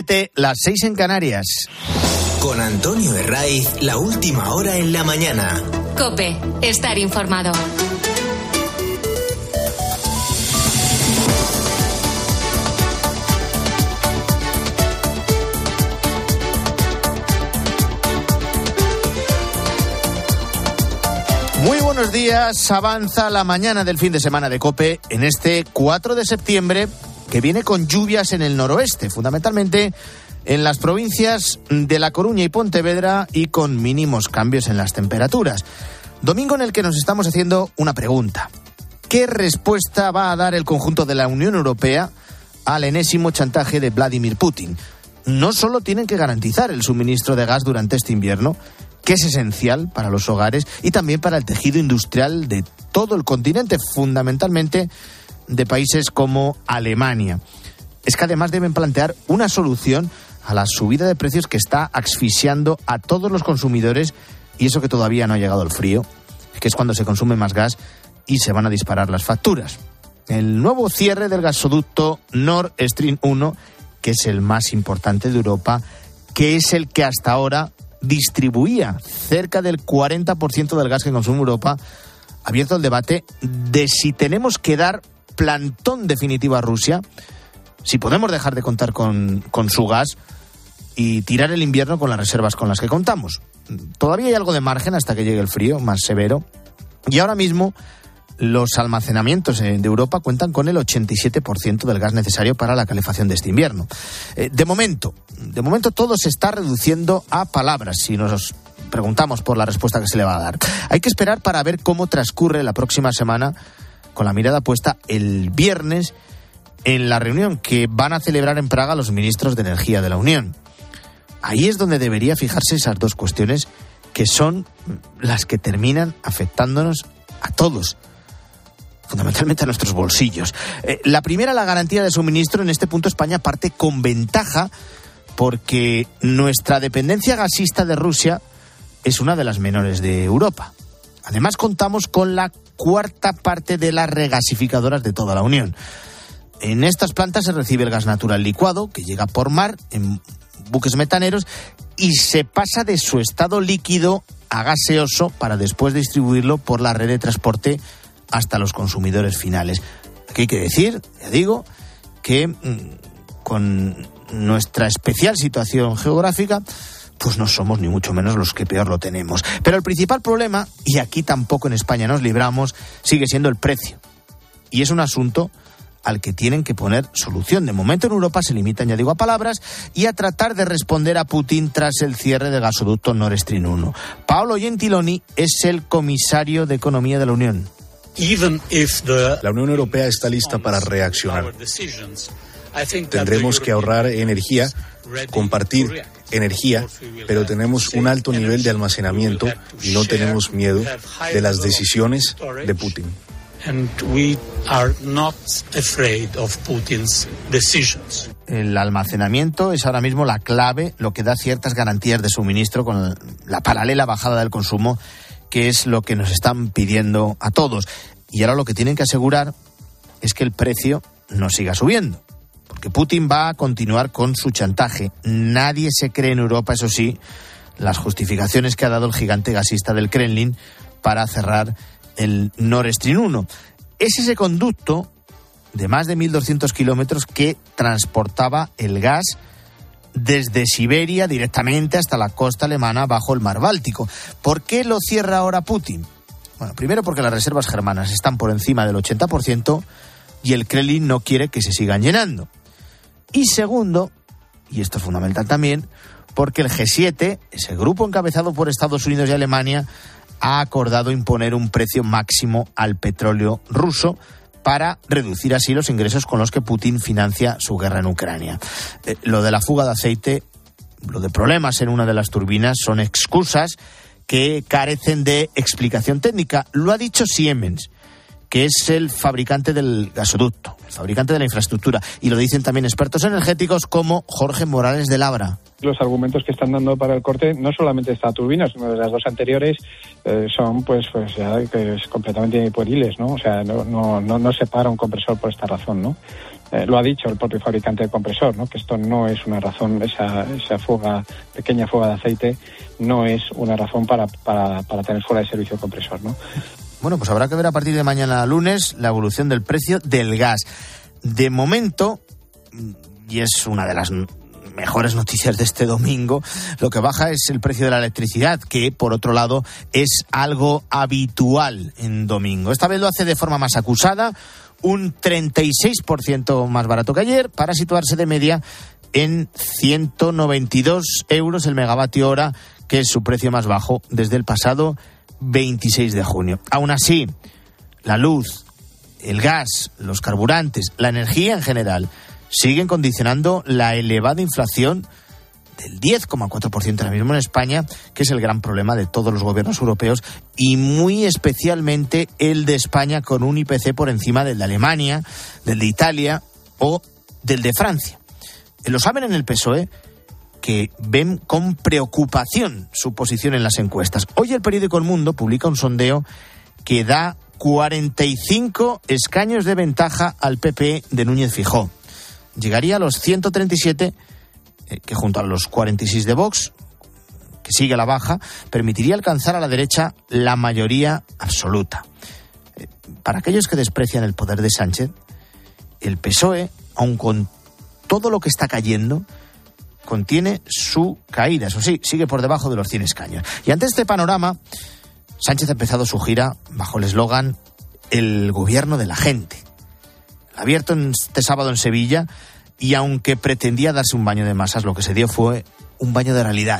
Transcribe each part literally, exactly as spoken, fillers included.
siete, las seis en Canarias. Con Antonio Herraiz, la última hora en la mañana. COPE, estar informado. Muy buenos días, avanza la mañana del fin de semana de COPE en este cuatro de septiembre, que viene con lluvias en el noroeste, fundamentalmente en las provincias de La Coruña y Pontevedra, y con mínimos cambios en las temperaturas. Domingo en el que nos estamos haciendo una pregunta: ¿qué respuesta va a dar el conjunto de la Unión Europea al enésimo chantaje de Vladimir Putin? No solo tienen que garantizar el suministro de gas durante este invierno, que es esencial para los hogares y también para el tejido industrial de todo el continente, fundamentalmente de países como Alemania. Es que además deben plantear una solución a la subida de precios que está asfixiando a todos los consumidores, y eso que todavía no ha llegado el frío, que es cuando se consume más gas y se van a disparar las facturas. El nuevo cierre del gasoducto Nord Stream uno, que es el más importante de Europa, que es el que hasta ahora distribuía cerca del cuarenta por ciento del gas que consume Europa, ha abierto el debate de si tenemos que dar plantón definitivo a Rusia, si podemos dejar de contar con, con su gas y tirar el invierno con las reservas con las que contamos. Todavía hay algo de margen hasta que llegue el frío más severo, y ahora mismo los almacenamientos de Europa cuentan con el ochenta y siete por ciento del gas necesario para la calefacción de este invierno. Eh, de momento, de momento todo se está reduciendo a palabras, si nos preguntamos por la respuesta que se le va a dar. Hay que esperar para ver cómo transcurre la próxima semana, con la mirada puesta el viernes en la reunión que van a celebrar en Praga los ministros de Energía de la Unión. Ahí es donde debería fijarse esas dos cuestiones, que son las que terminan afectándonos a todos, fundamentalmente a nuestros bolsillos. Eh, la primera, la garantía de suministro. En este punto España parte con ventaja, porque nuestra dependencia gasista de Rusia es una de las menores de Europa. Además, contamos con la cuarta parte de las regasificadoras de toda la Unión. En estas plantas se recibe el gas natural licuado, que llega por mar en buques metaneros y se pasa de su estado líquido a gaseoso para después distribuirlo por la red de transporte hasta los consumidores finales. Aquí hay que decir, ya digo, que mmm, con nuestra especial situación geográfica, pues no somos ni mucho menos los que peor lo tenemos. Pero el principal problema, y aquí tampoco en España nos libramos, sigue siendo el precio. Y es un asunto al que tienen que poner solución. De momento en Europa se limitan, ya digo, a palabras y a tratar de responder a Putin tras el cierre del gasoducto Nord Stream uno. Paolo Gentiloni es el comisario de Economía de la Unión. La Unión Europea está lista para reaccionar. Tendremos que ahorrar energía, compartir energía, pero tenemos un alto nivel de almacenamiento y no tenemos miedo de las decisiones de Putin. El almacenamiento es ahora mismo la clave, lo que da ciertas garantías de suministro con la paralela bajada del consumo, que es lo que nos están pidiendo a todos. Y ahora lo que tienen que asegurar es que el precio no siga subiendo, porque Putin va a continuar con su chantaje. Nadie se cree en Europa, eso sí, las justificaciones que ha dado el gigante gasista del Kremlin para cerrar el Nord Stream uno. Es ese conducto de más de mil doscientos kilómetros que transportaba el gas desde Siberia directamente hasta la costa alemana bajo el mar Báltico. ¿Por qué lo cierra ahora Putin? Bueno, primero porque las reservas germanas están por encima del ochenta por ciento y el Kremlin no quiere que se sigan llenando. Y segundo, y esto es fundamental también, porque el G siete, ese grupo encabezado por Estados Unidos y Alemania, ha acordado imponer un precio máximo al petróleo ruso para reducir así los ingresos con los que Putin financia su guerra en Ucrania. Eh, lo de la fuga de aceite, lo de problemas en una de las turbinas son excusas que carecen de explicación técnica. Lo ha dicho Siemens, que es el fabricante del gasoducto, el fabricante de la infraestructura, y lo dicen también expertos energéticos como Jorge Morales de Labra. Los argumentos que están dando para el corte, no solamente esta turbina, sino de las dos anteriores, eh, son pues pues ya que es completamente pueriles, ¿no? O sea, no no no, no se para un compresor por esta razón, ¿no? Eh, lo ha dicho el propio fabricante del compresor, ¿no? Que esto no es una razón, esa, esa fuga, pequeña fuga de aceite, no es una razón para, para, para tener fuera de servicio el compresor, ¿no? Bueno, pues habrá que ver a partir de mañana lunes la evolución del precio del gas. De momento, y es una de las mejores noticias de este domingo, lo que baja es el precio de la electricidad, que por otro lado es algo habitual en domingo. Esta vez lo hace de forma más acusada, un treinta y seis por ciento más barato que ayer, para situarse de media en ciento noventa y dos euros el megavatio hora, que es su precio más bajo desde el pasado veintiséis de junio. Aún así, la luz, el gas, los carburantes, la energía en general, siguen condicionando la elevada inflación del diez coma cuatro por ciento ahora mismo en España, que es el gran problema de todos los gobiernos europeos, y muy especialmente el de España, con un I P C por encima del de Alemania, del de Italia o del de Francia. Lo saben en el P S O E, que ven con preocupación su posición en las encuestas. Hoy el periódico El Mundo publica un sondeo que da cuarenta y cinco escaños de ventaja al P P de Núñez Feijóo. Llegaría a los ciento treinta y siete, eh, que junto a los cuarenta y seis de Vox, que sigue a la baja, permitiría alcanzar a la derecha la mayoría absoluta. Eh, para aquellos que desprecian el poder de Sánchez, el P S O E, aun con todo lo que está cayendo, contiene su caída. Eso sí, sigue por debajo de los cien escaños. Y ante este panorama, Sánchez ha empezado su gira bajo el eslogan "El gobierno de la gente". Abierto este sábado en Sevilla, y aunque pretendía darse un baño de masas, lo que se dio fue un baño de realidad.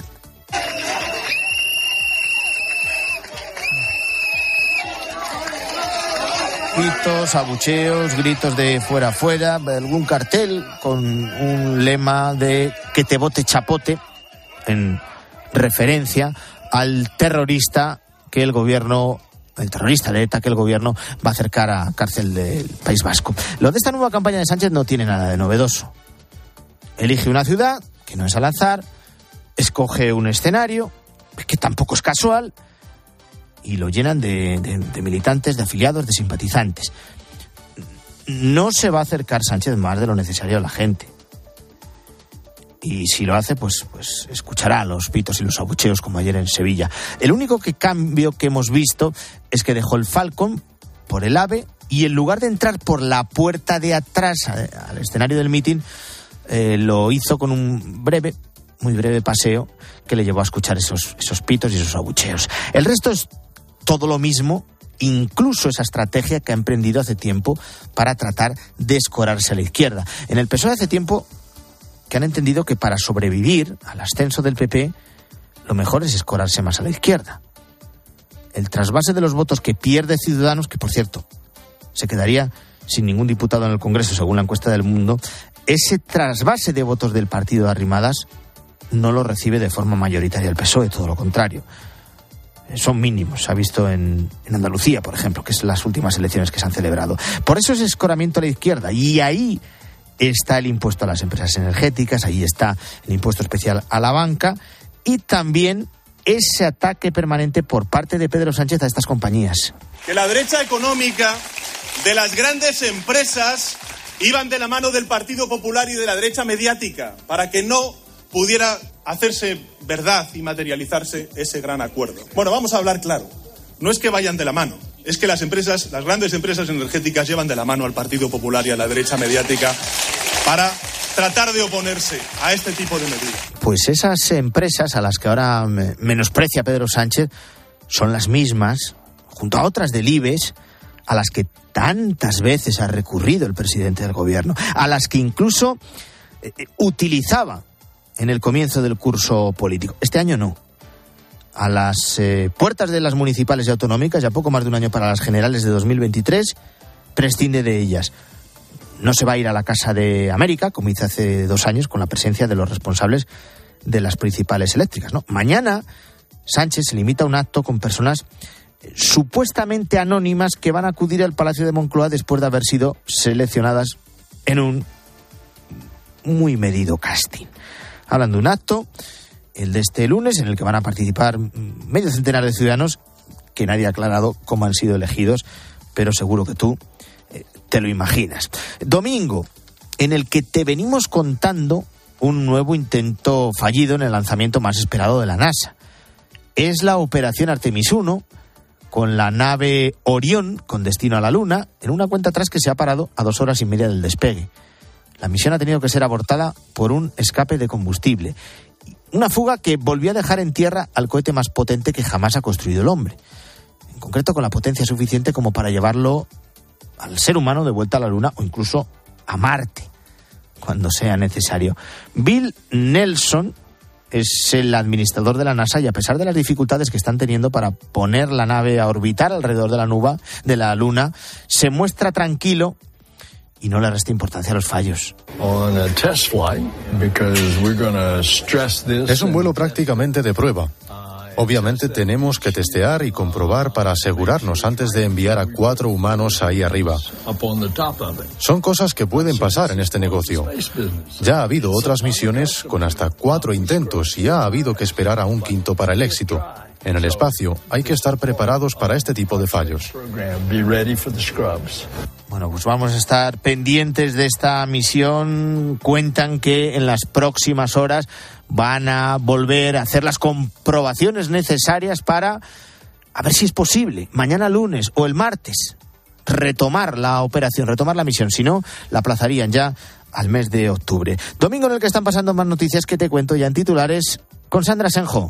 Gritos, abucheos, gritos de fuera, fuera, algún cartel con un lema de "que te bote chapote", en referencia al terrorista que el gobierno, el terrorista de ETA que el gobierno va a acercar a cárcel del País Vasco. Lo de esta nueva campaña de Sánchez no tiene nada de novedoso. Elige una ciudad, que no es al azar, escoge un escenario, que tampoco es casual, y lo llenan de, de, de militantes, de afiliados, de simpatizantes. No se va a acercar Sánchez más de lo necesario a la gente. Y si lo hace, pues, pues escuchará los pitos y los abucheos, como ayer en Sevilla. El único que cambio que hemos visto es que dejó el Falcon por el AVE, y en lugar de entrar por la puerta de atrás al escenario del mitin, eh, lo hizo con un breve, muy breve paseo que le llevó a escuchar esos, esos pitos y esos abucheos. El resto es todo lo mismo, incluso esa estrategia que ha emprendido hace tiempo para tratar de escorarse a la izquierda. En el P S O E hace tiempo que han entendido que para sobrevivir al ascenso del P P, lo mejor es escorarse más a la izquierda. El trasvase de los votos que pierde Ciudadanos, que por cierto se quedaría sin ningún diputado en el Congreso según la encuesta del Mundo, ese trasvase de votos del partido de Arrimadas no lo recibe de forma mayoritaria el P S O E, todo lo contrario. Son mínimos, se ha visto en, en Andalucía, por ejemplo, que son las últimas elecciones que se han celebrado. Por eso ese escoramiento a la izquierda, y ahí está el impuesto a las empresas energéticas, ahí está el impuesto especial a la banca, y también ese ataque permanente por parte de Pedro Sánchez a estas compañías. Que la derecha económica de las grandes empresas iban de la mano del Partido Popular y de la derecha mediática para que no pudiera hacerse verdad y materializarse ese gran acuerdo. Bueno, vamos a hablar claro. No es que vayan de la mano, es que las empresas, las grandes empresas energéticas llevan de la mano al Partido Popular y a la derecha mediática para tratar de oponerse a este tipo de medidas. Pues esas empresas a las que ahora menosprecia Pedro Sánchez son las mismas, junto a otras del IBEX, a las que tantas veces ha recurrido el presidente del gobierno, a las que incluso eh, utilizaba en el comienzo del curso político. Este año no. A las eh, puertas de las municipales y autonómicas, ya poco más de un año para las generales de dos mil veintitrés, prescinde de ellas. No se va a ir a la Casa de América, como hizo hace dos años, con la presencia de los responsables de las principales eléctricas, ¿no? Mañana Sánchez se limita a un acto con personas eh, supuestamente anónimas que van a acudir al Palacio de Moncloa después de haber sido seleccionadas en un muy medido casting. Hablan de un acto, el de este lunes, en el que van a participar medio centenar de ciudadanos que nadie ha aclarado cómo han sido elegidos, pero seguro que tú eh, te lo imaginas. Domingo, en el que te venimos contando un nuevo intento fallido en el lanzamiento más esperado de la NASA. Es la Operación Artemis uno, con la nave Orión con destino a la Luna, en una cuenta atrás que se ha parado a dos horas y media del despegue. La misión ha tenido que ser abortada por un escape de combustible. Una fuga que volvió a dejar en tierra al cohete más potente que jamás ha construido el hombre. En concreto, con la potencia suficiente como para llevarlo al ser humano de vuelta a la Luna o incluso a Marte, cuando sea necesario. Bill Nelson es el administrador de la NASA y, a pesar de las dificultades que están teniendo para poner la nave a orbitar alrededor de la nube, de la Luna, se muestra tranquilo y no le resta importancia a los fallos. Es un vuelo prácticamente de prueba. Obviamente tenemos que testear y comprobar para asegurarnos antes de enviar a cuatro humanos ahí arriba. Son cosas que pueden pasar en este negocio. Ya ha habido otras misiones con hasta cuatro intentos y ha habido que esperar a un quinto para el éxito. En el espacio hay que estar preparados para este tipo de fallos. Bueno, pues vamos a estar pendientes de esta misión. Cuentan que en las próximas horas van a volver a hacer las comprobaciones necesarias para, a ver si es posible, mañana lunes o el martes, retomar la operación, retomar la misión. Si no, la aplazarían ya al mes de octubre. Domingo en el que están pasando más noticias que te cuento ya en titulares con Sandra Senjo.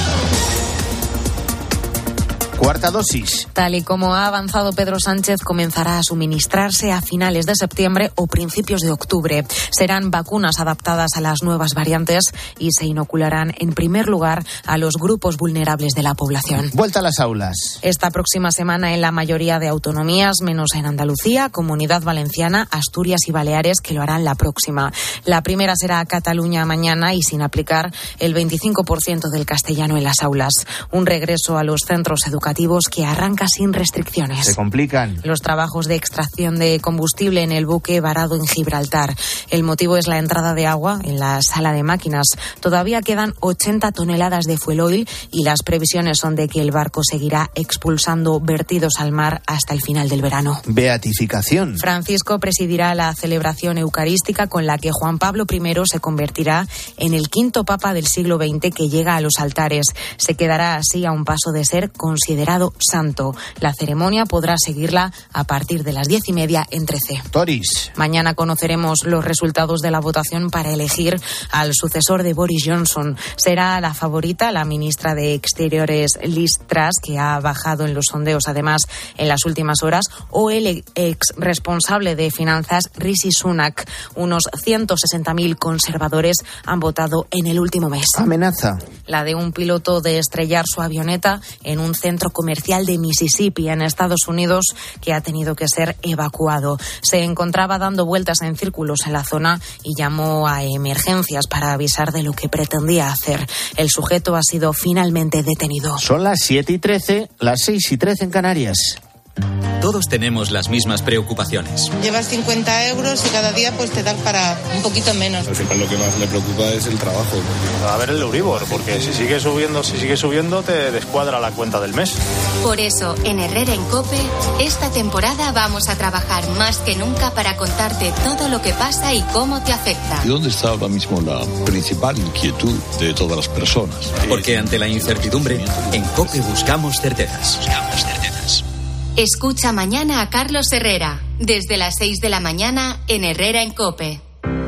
Cuarta dosis. Tal y como ha avanzado Pedro Sánchez, comenzará a suministrarse a finales de septiembre o principios de octubre. Serán vacunas adaptadas a las nuevas variantes y se inocularán en primer lugar a los grupos vulnerables de la población. Vuelta a las aulas. Esta próxima semana en la mayoría de autonomías, menos en Andalucía, Comunidad Valenciana, Asturias y Baleares, que lo harán la próxima. La primera será Cataluña mañana y sin aplicar el veinticinco por ciento del castellano en las aulas. Un regreso a los centros educativos que arranca sin restricciones. Se complican los trabajos de extracción de combustible en el buque varado en Gibraltar. El motivo es la entrada de agua en la sala de máquinas. Todavía quedan ochenta toneladas de fuel oil y las previsiones son de que el barco seguirá expulsando vertidos al mar hasta el final del verano. Beatificación. Francisco presidirá la celebración eucarística con la que Juan Pablo primero se convertirá en el quinto papa del siglo veinte que llega a los altares. Se quedará así a un paso de ser considerado santo. La ceremonia podrá seguirla a partir de las diez y media en trece. Toris. Mañana conoceremos los resultados de la votación para elegir al sucesor de Boris Johnson. Será la favorita la ministra de Exteriores Liz Truss, que ha bajado en los sondeos además en las últimas horas, o el ex responsable de finanzas Rishi Sunak. Unos ciento sesenta mil conservadores han votado en el último mes. Amenaza. La de un piloto de estrellar su avioneta en un centro comercial de Mississippi, en Estados Unidos, que ha tenido que ser evacuado. Se encontraba dando vueltas en círculos en la zona y llamó a emergencias para avisar de lo que pretendía hacer. El sujeto ha sido finalmente detenido. Son las siete y trece, las seis y trece en Canarias. Todos tenemos las mismas preocupaciones. Llevas cincuenta euros y cada día pues te dan para un poquito menos. Al final lo que más me preocupa es el trabajo. A ver el Euribor, porque si sigue subiendo, si sigue subiendo, te descuadra la cuenta del mes. Por eso, en Herrera en COPE, esta temporada vamos a trabajar más que nunca para contarte todo lo que pasa y cómo te afecta. ¿Y dónde está ahora mismo la principal inquietud de todas las personas? Porque ante la incertidumbre, en COPE buscamos certezas. Buscamos certezas. Escucha mañana a Carlos Herrera, desde las seis de la mañana en Herrera en COPE.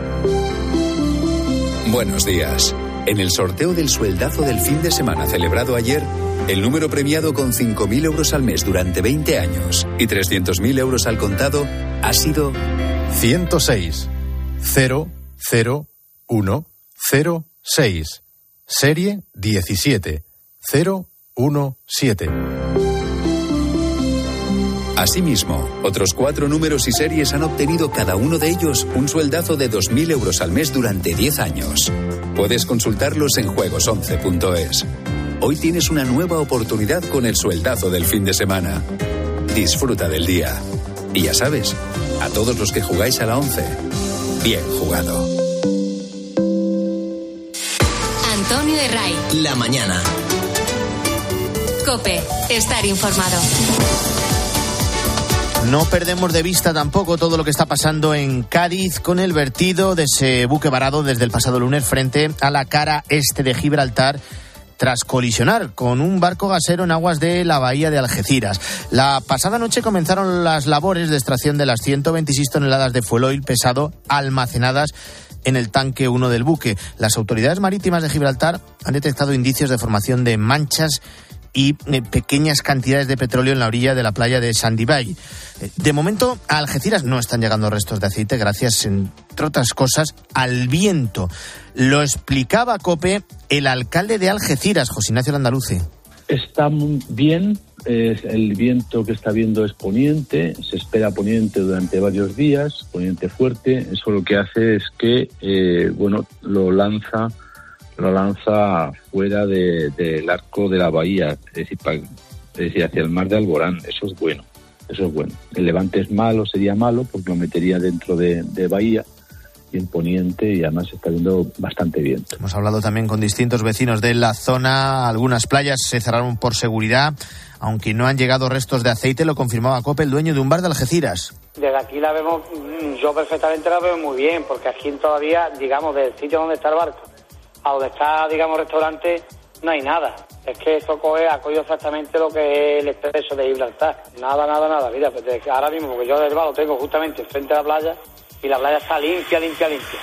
Buenos días. En el sorteo del sueldazo del fin de semana celebrado ayer, el número premiado con cinco mil euros al mes durante veinte años y trescientos mil euros al contado ha sido ciento seis, cero cero uno cero seis, serie diecisiete cero uno siete. Asimismo, otros cuatro números y series han obtenido cada uno de ellos un sueldazo de dos mil euros al mes durante diez años. Puedes consultarlos en juegos once punto es. Hoy tienes una nueva oportunidad con el sueldazo del fin de semana. Disfruta del día. Y ya sabes, a todos los que jugáis a la once, bien jugado. Antonio Herray. La mañana. COPE. Estar informado. No perdemos de vista tampoco todo lo que está pasando en Cádiz con el vertido de ese buque varado desde el pasado lunes frente a la cara este de Gibraltar, tras colisionar con un barco gasero en aguas de la bahía de Algeciras. La pasada noche comenzaron las labores de extracción de las ciento veintiséis toneladas de fuel oil pesado almacenadas en el tanque uno del buque. Las autoridades marítimas de Gibraltar han detectado indicios de formación de manchas y eh, pequeñas cantidades de petróleo en la orilla de la playa de Sandy Bay. Eh, de momento, a Algeciras no están llegando restos de aceite gracias, entre otras cosas, al viento. Lo explicaba a COPE el alcalde de Algeciras, José Ignacio Landaluce. Está bien, eh, el viento que está viendo es poniente, se espera poniente durante varios días, poniente fuerte. Eso lo que hace es que, eh, bueno, lo lanza... lo lanza fuera de, del arco de la bahía, es decir, para, es decir, hacia el mar de Alborán. Eso es bueno, eso es bueno. El levante es malo, sería malo, porque lo metería dentro de, de bahía y en poniente, y además se está viendo bastante viento. Hemos hablado también con distintos vecinos de la zona. Algunas playas se cerraron por seguridad, aunque no han llegado restos de aceite, lo confirmaba COPE, el dueño de un bar de Algeciras. Desde aquí la vemos, yo perfectamente la veo muy bien, porque aquí todavía, digamos, del sitio donde está el barco a donde está, digamos, restaurante, no hay nada. Es que eso coge, ha cogido exactamente lo que es el expreso de Gibraltar. Nada, nada, nada. Mira, pues ahora mismo, porque yo del bar lo tengo justamente frente a la playa, y la playa está limpia, limpia, limpia.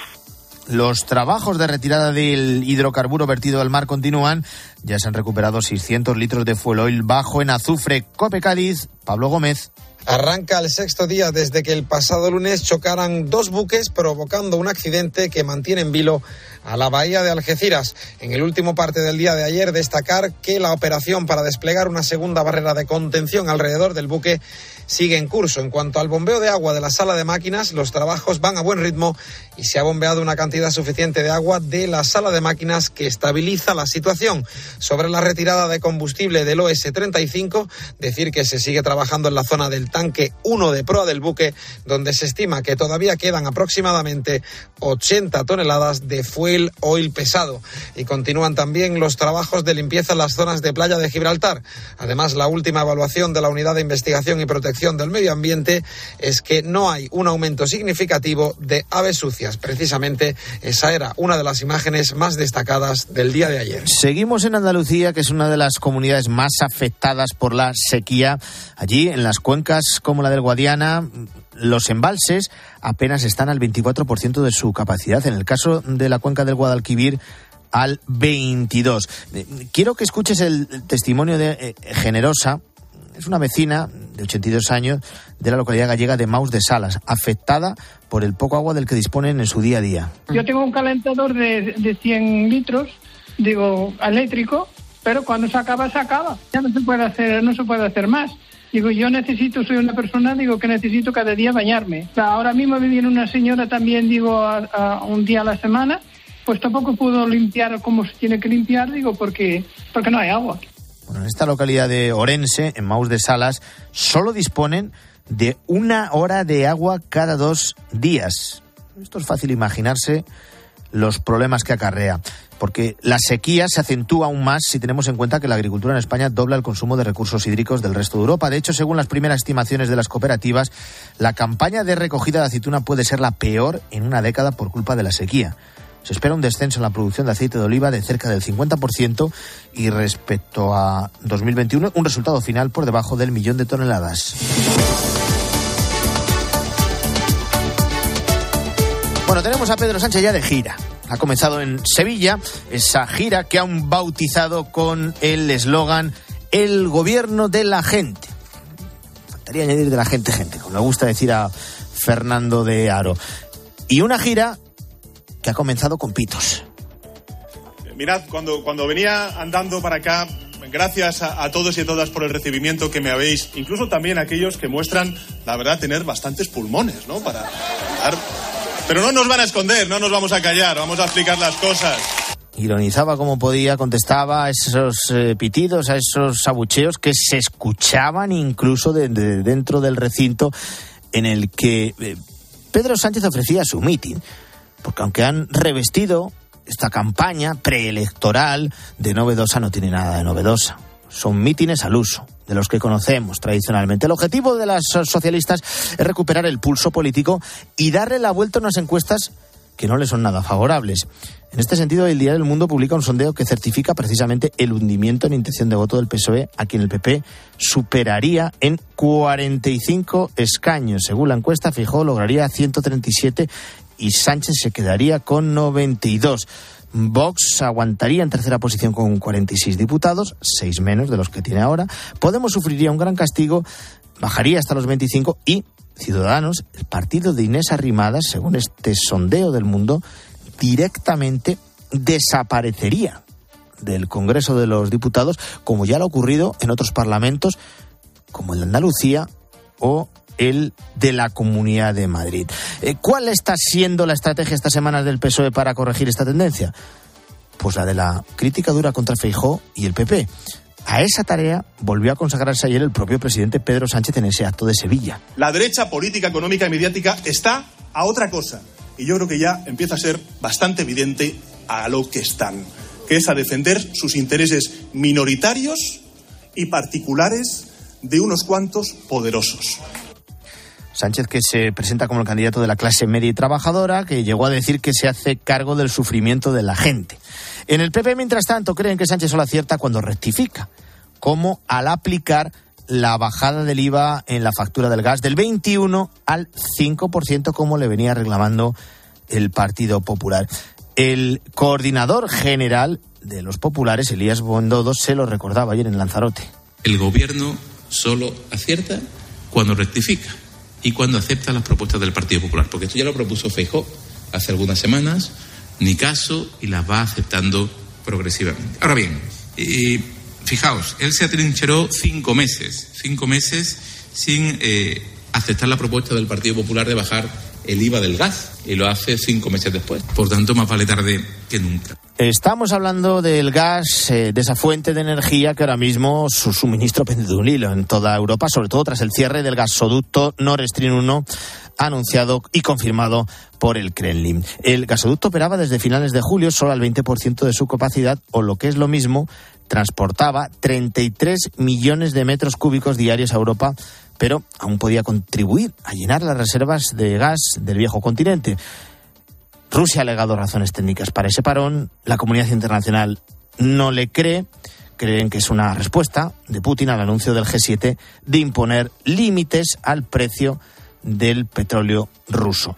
Los trabajos de retirada del hidrocarburo vertido al mar continúan. Ya se han recuperado seiscientos litros de fuel oil bajo en azufre. COPE Cádiz, Pablo Gómez. Arranca el sexto día desde que el pasado lunes chocaran dos buques, provocando un accidente que mantiene en vilo a la bahía de Algeciras. En el último parte del día de ayer, destacar que la operación para desplegar una segunda barrera de contención alrededor del buque sigue en curso. En cuanto al bombeo de agua de la sala de máquinas, los trabajos van a buen ritmo y se ha bombeado una cantidad suficiente de agua de la sala de máquinas que estabiliza la situación. Sobre la retirada de combustible del O S treinta y cinco, decir que se sigue trabajando en la zona del tanque uno de proa del buque, donde se estima que todavía quedan aproximadamente ochenta toneladas de fuel oil pesado. Y continúan también los trabajos de limpieza en las zonas de playa de Gibraltar. Además, la última evaluación de la Unidad de Investigación y Protección del Medio Ambiente es que no hay un aumento significativo de aves sucias. Precisamente esa era una de las imágenes más destacadas del día de ayer. Seguimos en Andalucía, que es una de las comunidades más afectadas por la sequía. Allí, en las cuencas como la del Guadiana, los embalses apenas están al veinticuatro por ciento de su capacidad. En el caso de la cuenca del Guadalquivir, al veintidós por ciento. Quiero que escuches el testimonio de eh, Generosa. Es una vecina de ochenta y dos años de la localidad gallega de Maús de Salas, afectada por el poco agua del que disponen en su día a día. Yo tengo un calentador de, de cien litros, digo, eléctrico, pero cuando se acaba, se acaba. Ya no se puede hacer, no se puede hacer más. Digo, yo necesito, soy una persona, digo, que necesito cada día bañarme. O sea, ahora mismo viene una señora también, digo, a, a un día a la semana, pues tampoco puedo limpiar como se tiene que limpiar, digo, porque, porque no hay agua. Bueno, en esta localidad de Orense, en Maús de Salas, solo disponen de una hora de agua cada dos días. Esto es fácil imaginarse los problemas que acarrea, porque la sequía se acentúa aún más si tenemos en cuenta que la agricultura en España dobla el consumo de recursos hídricos del resto de Europa. De hecho, según las primeras estimaciones de las cooperativas, la campaña de recogida de aceituna puede ser la peor en una década por culpa de la sequía. Se espera un descenso en la producción de aceite de oliva de cerca del cincuenta por ciento y respecto a dos mil veintiuno, un resultado final por debajo del millón de toneladas. Bueno, tenemos a Pedro Sánchez ya de gira. Ha comenzado en Sevilla esa gira que han bautizado con el eslogan "El gobierno de la gente". Faltaría añadir de la gente, gente, como le gusta decir a Fernando de Haro. Y una gira que ha comenzado con pitos. Mirad, cuando, cuando venía andando para acá, gracias a, a todos y a todas por el recibimiento que me habéis, incluso también a aquellos que muestran, la verdad, tener bastantes pulmones, ¿no? Para dar... Pero no nos van a esconder, no nos vamos a callar, vamos a explicar las cosas. Ironizaba como podía, contestaba a esos eh, pitidos, a esos abucheos que se escuchaban incluso de, de dentro del recinto en el que eh, Pedro Sánchez ofrecía su mitin. Porque aunque han revestido esta campaña preelectoral de novedosa, no tiene nada de novedosa. son mítines al uso, de los que conocemos tradicionalmente. El objetivo de las socialistas es recuperar el pulso político y darle la vuelta a unas encuestas que no le son nada favorables. En este sentido, el Diario del Mundo publica un sondeo que certifica precisamente el hundimiento en intención de voto del P S O E, a quien el P P superaría en cuarenta y cinco escaños. Según la encuesta, Feijóo lograría ciento treinta y siete y Sánchez se quedaría con noventa y dos. Vox aguantaría en tercera posición con cuarenta y seis diputados, seis menos de los que tiene ahora. Podemos sufriría un gran castigo, bajaría hasta los veinticinco y Ciudadanos, el partido de Inés Arrimadas, según este sondeo del Mundo, directamente desaparecería del Congreso de los Diputados, como ya lo ha ocurrido en otros parlamentos, como el de Andalucía o el de la Comunidad de Madrid. ¿Cuál está siendo la estrategia estas semanas del P S O E para corregir esta tendencia? Pues la de la crítica dura contra Feijóo y el P P. A esa tarea volvió a consagrarse ayer el propio presidente Pedro Sánchez en ese acto de Sevilla. La derecha política, económica y mediática está a otra cosa. Y yo creo que ya empieza a ser bastante evidente a lo que están, que es a defender sus intereses minoritarios y particulares de unos cuantos poderosos. Sánchez, que se presenta como el candidato de la clase media y trabajadora, que llegó a decir que se hace cargo del sufrimiento de la gente. En el P P, mientras tanto, creen que Sánchez solo acierta cuando rectifica, como al aplicar la bajada del I V A en la factura del gas del veintiuno al cinco por ciento, como le venía reclamando el Partido Popular. El coordinador general de los populares, Elías Bendodo, se lo recordaba ayer en Lanzarote. El gobierno solo acierta cuando rectifica y cuando acepta las propuestas del Partido Popular, porque esto ya lo propuso Feijóo hace algunas semanas, ni caso, y las va aceptando progresivamente. Ahora bien, eh, fijaos, él se atrincheró cinco meses, cinco meses sin eh, aceptar la propuesta del Partido Popular de bajar el I V A del gas, y lo hace cinco meses después. Por tanto, más vale tarde que nunca. Estamos hablando del gas, eh, de esa fuente de energía que ahora mismo su suministro pende de un hilo en toda Europa, sobre todo tras el cierre del gasoducto Nord Stream uno, anunciado y confirmado por el Kremlin. El gasoducto operaba desde finales de julio solo al veinte por ciento de su capacidad, o lo que es lo mismo, transportaba treinta y tres millones de metros cúbicos diarios a Europa, pero aún podía contribuir a llenar las reservas de gas del viejo continente. Rusia ha alegado razones técnicas para ese parón. La comunidad internacional no le cree. Creen que es una respuesta de Putin al anuncio del G siete de imponer límites al precio del petróleo ruso.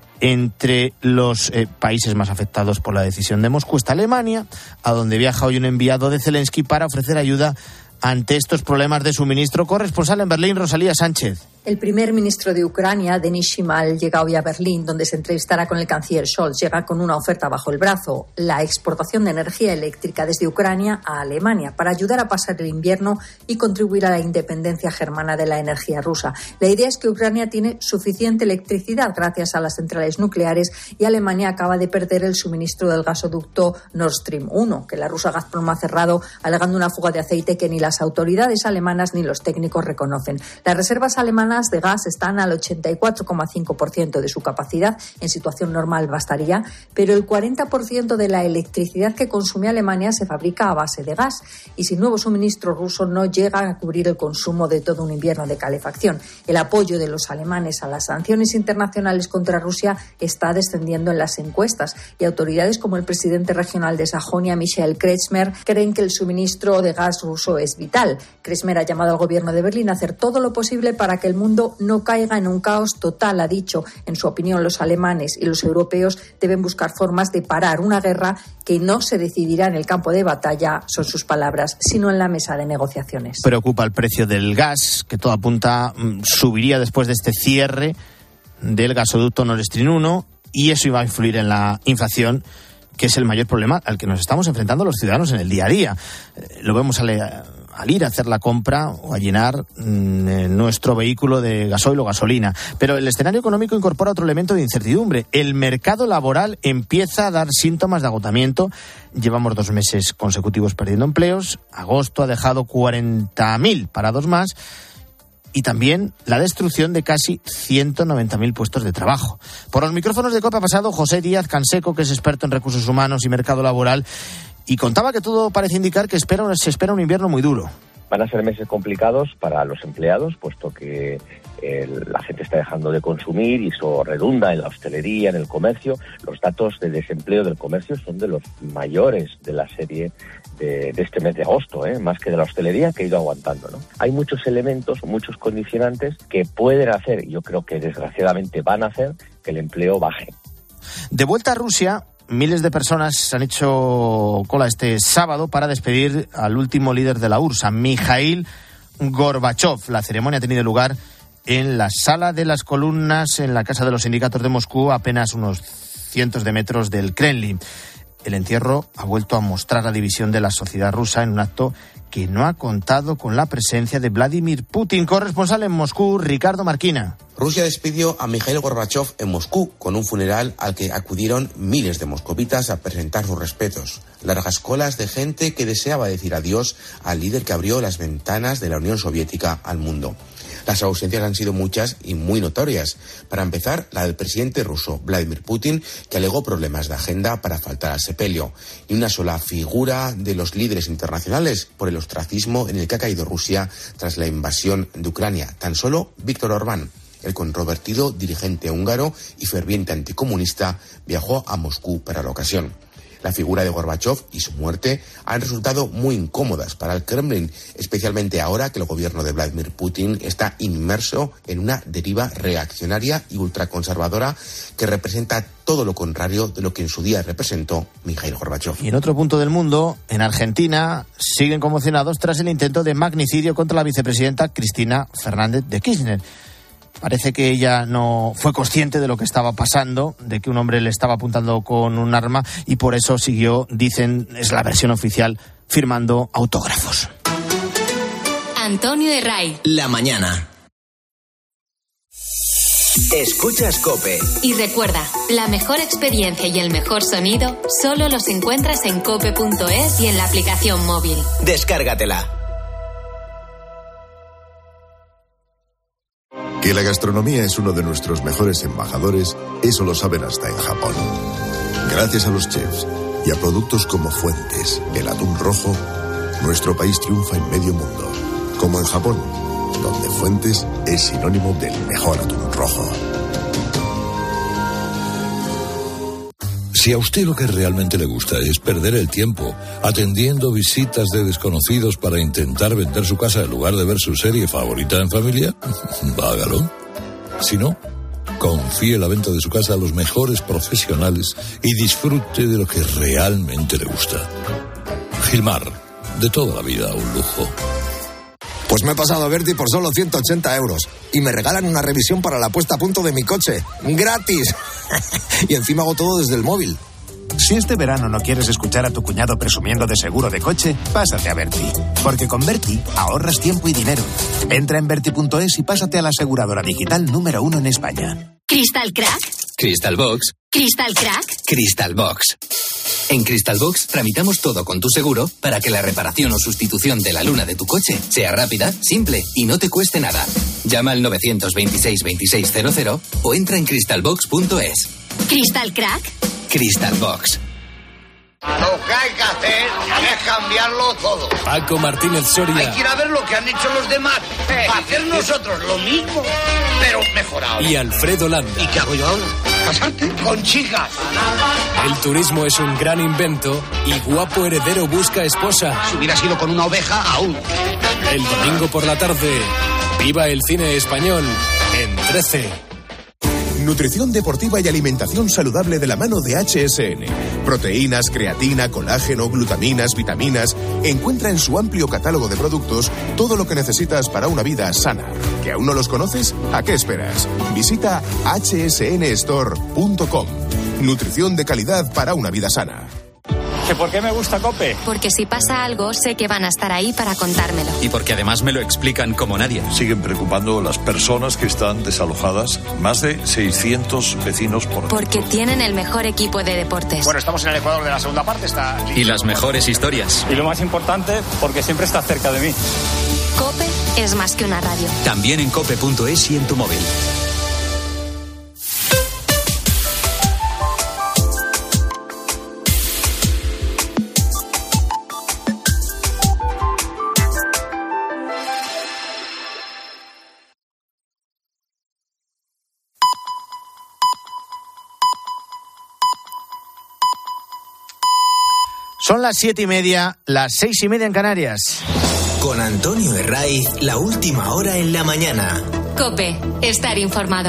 Entre los eh, países más afectados por la decisión de Moscú está Alemania, a donde viaja hoy un enviado de Zelensky para ofrecer ayuda ante estos problemas de suministro. Corresponsal en Berlín, Rosalía Sánchez. El primer ministro de Ucrania, Denis Shimal, llega hoy a Berlín, donde se entrevistará con el canciller Scholz. Llega con una oferta bajo el brazo: la exportación de energía eléctrica desde Ucrania a Alemania, para ayudar a pasar el invierno y contribuir a la independencia germana de la energía rusa. La idea es que Ucrania tiene suficiente electricidad gracias a las centrales nucleares, y Alemania acaba de perder el suministro del gasoducto Nord Stream uno, que la rusa Gazprom ha cerrado, alegando una fuga de aceite que ni las autoridades alemanas ni los técnicos reconocen. Las reservas alemanas de gas están al ochenta y cuatro coma cinco por ciento de su capacidad. En situación normal bastaría, pero el cuarenta por ciento de la electricidad que consume Alemania se fabrica a base de gas, y sin nuevo suministro ruso no llegan a cubrir el consumo de todo un invierno de calefacción. El apoyo de los alemanes a las sanciones internacionales contra Rusia está descendiendo en las encuestas, y autoridades como el presidente regional de Sajonia, Michael Kretschmer, creen que el suministro de gas ruso es vital. Kretschmer ha llamado al gobierno de Berlín a hacer todo lo posible para que el mundo no caiga en un caos total. Ha dicho, en su opinión, los alemanes y los europeos deben buscar formas de parar una guerra que no se decidirá en el campo de batalla, son sus palabras, sino en la mesa de negociaciones. Preocupa el precio del gas, que todo apunta subiría después de este cierre del gasoducto Nord Stream uno, y eso iba a influir en la inflación, que es el mayor problema al que nos estamos enfrentando los ciudadanos en el día a día. Lo vemos al, al ir a hacer la compra o a llenar mmm, nuestro vehículo de gasoil o gasolina. Pero el escenario económico incorpora otro elemento de incertidumbre. El mercado laboral empieza a dar síntomas de agotamiento. Llevamos dos meses consecutivos perdiendo empleos. Agosto ha dejado cuarenta mil parados más. Y también la destrucción de casi ciento noventa mil puestos de trabajo. Por los micrófonos de COPE ha pasado José Díaz Canseco, que es experto en recursos humanos y mercado laboral, y contaba que todo parece indicar que espera, se espera un invierno muy duro. Van a ser meses complicados para los empleados, puesto que eh, la gente está dejando de consumir y eso redunda en la hostelería, en el comercio. Los datos de desempleo del comercio son de los mayores de la serie de, de este mes de agosto, ¿eh? Más que de la hostelería, que ha ido aguantando, ¿no? Hay muchos elementos, muchos condicionantes que pueden hacer, y yo creo que desgraciadamente van a hacer, que el empleo baje. De vuelta a Rusia, miles de personas han hecho cola este sábado para despedir al último líder de la U R S S, a Mikhail Gorbachev. La ceremonia ha tenido lugar en la Sala de las Columnas, en la Casa de los Sindicatos de Moscú, a apenas unos cientos de metros del Kremlin. El entierro ha vuelto a mostrar la división de la sociedad rusa en un acto que no ha contado con la presencia de Vladimir Putin. Corresponsal en Moscú, Ricardo Marquina. Rusia despidió a Mikhail Gorbachev en Moscú con un funeral al que acudieron miles de moscovitas a presentar sus respetos. Largas colas de gente que deseaba decir adiós al líder que abrió las ventanas de la Unión Soviética al mundo. Las ausencias han sido muchas y muy notorias. Para empezar, la del presidente ruso, Vladimir Putin, que alegó problemas de agenda para faltar al sepelio. Ni una sola figura de los líderes internacionales por el ostracismo en el que ha caído Rusia tras la invasión de Ucrania. Tan solo Víctor Orbán, el controvertido dirigente húngaro y ferviente anticomunista, viajó a Moscú para la ocasión. La figura de Gorbachev y su muerte han resultado muy incómodas para el Kremlin, especialmente ahora que el gobierno de Vladimir Putin está inmerso en una deriva reaccionaria y ultraconservadora que representa todo lo contrario de lo que en su día representó Mikhail Gorbachev. Y en otro punto del mundo, en Argentina, siguen conmocionados tras el intento de magnicidio contra la vicepresidenta Cristina Fernández de Kirchner. Parece que ella no fue consciente de lo que estaba pasando, de que un hombre le estaba apuntando con un arma y por eso siguió, dicen, es la versión oficial, firmando autógrafos. Antonio Herray. La mañana. Escuchas COPE. Y recuerda, la mejor experiencia y el mejor sonido solo los encuentras en cope punto es y en la aplicación móvil. Descárgatela. Que la gastronomía es uno de nuestros mejores embajadores, eso lo saben hasta en Japón. Gracias a los chefs y a productos como Fuentes, el atún rojo, nuestro país triunfa en medio mundo. Como en Japón, donde Fuentes es sinónimo del mejor atún rojo. Si a usted lo que realmente le gusta es perder el tiempo atendiendo visitas de desconocidos para intentar vender su casa en lugar de ver su serie favorita en familia, hágalo. Si no, confíe la venta de su casa a los mejores profesionales y disfrute de lo que realmente le gusta. Gilmar, de toda la vida un lujo. Pues me he pasado a Berti por solo ciento ochenta euros y me regalan una revisión para la puesta a punto de mi coche. ¡Gratis! Y encima hago todo desde el móvil. Si este verano no quieres escuchar a tu cuñado presumiendo de seguro de coche, pásate a Berti. Porque con Berti ahorras tiempo y dinero. Entra en berti punto es y pásate a la aseguradora digital número uno en España. ¿Crystal Crack? Crystal Box. ¿Crystal Crack? Crystal Box. En Crystal Box tramitamos todo con tu seguro para que la reparación o sustitución de la luna de tu coche sea rápida, simple y no te cueste nada. Llama al nueve dos seis, veintiséis cero cero o entra en crystal box punto es. ¿Crystal Crack? Crystal Box. Lo que hay que hacer es cambiarlo todo. Paco Martínez Soria. Hay que ir a ver lo que han hecho los demás. Para hacer nosotros lo mismo, pero mejorado. Y Alfredo Landa. ¿Y qué hago yo ahora? ¿Casarte? Con chicas. El turismo es un gran invento y guapo heredero busca esposa. Si hubiera sido con una oveja, aún. El domingo por la tarde, viva el cine español en trece. Nutrición deportiva y alimentación saludable de la mano de H S N. Proteínas, creatina, colágeno, glutaminas, vitaminas. Encuentra en su amplio catálogo de productos todo lo que necesitas para una vida sana. ¿Que aún no los conoces? ¿A qué esperas? Visita hache ese ene store punto com. Nutrición de calidad para una vida sana. ¿Que por qué me gusta COPE? Porque si pasa algo, sé que van a estar ahí para contármelo. Y porque además me lo explican como nadie. Siguen preocupando las personas que están desalojadas, más de seiscientos vecinos por... Porque tienen el mejor equipo de deportes. Bueno, estamos en el Ecuador de la segunda parte. Está y las mejores historias. Y lo más importante, porque siempre está cerca de mí. COPE es más que una radio. También en cope punto es y en tu móvil. Son las siete y media, las seis y media en Canarias. Con Antonio Herraiz, la última hora en la mañana. COPE, estar informado.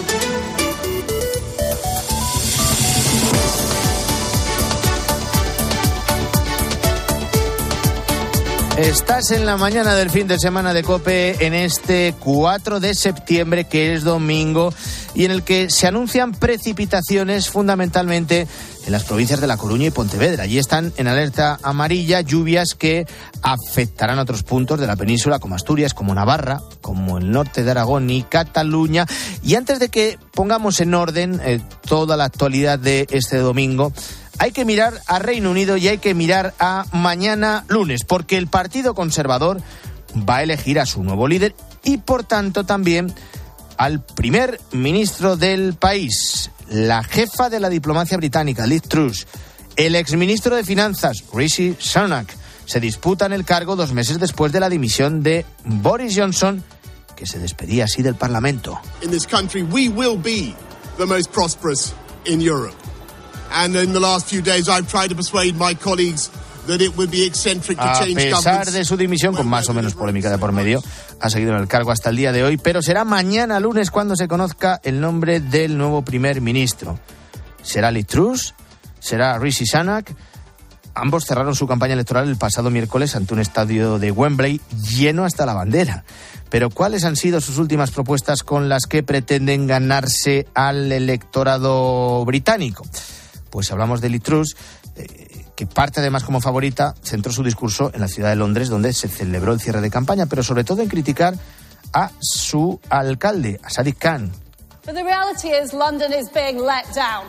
Estás en la mañana del fin de semana de COPE en este cuatro de septiembre, que es domingo, y en el que se anuncian precipitaciones fundamentalmente en las provincias de La Coruña y Pontevedra. Allí están en alerta amarilla lluvias que afectarán a otros puntos de la península, como Asturias, como Navarra, como el norte de Aragón y Cataluña. Y antes de que pongamos en orden eh, toda la actualidad de este domingo, hay que mirar a Reino Unido y hay que mirar a mañana lunes, porque el Partido Conservador va a elegir a su nuevo líder y, por tanto, también al primer ministro del país. La jefa de la diplomacia británica, Liz Truss, el exministro de Finanzas, Rishi Sunak, se disputan el cargo dos meses después de la dimisión de Boris Johnson, que se despedía así del Parlamento. In this country we will be the most prosperous in Europe. And in the last few days I've tried to persuade my colleagues that it would be eccentric to change governments. A pesar de su dimisión, con más o menos polémica de por medio, ha seguido en el cargo hasta el día de hoy, pero será mañana lunes cuando se conozca el nombre del nuevo primer ministro. ¿Será Liz Truss? ¿Será Rishi Sunak? Ambos cerraron su campaña electoral el pasado miércoles ante un estadio de Wembley lleno hasta la bandera. Pero ¿cuáles han sido sus últimas propuestas con las que pretenden ganarse al electorado británico? Pues hablamos de Liz Truss, eh, que parte además como favorita, centró su discurso en la ciudad de Londres, donde se celebró el cierre de campaña, pero sobre todo en criticar a su alcalde, a Sadiq Khan. But the reality is London is being let down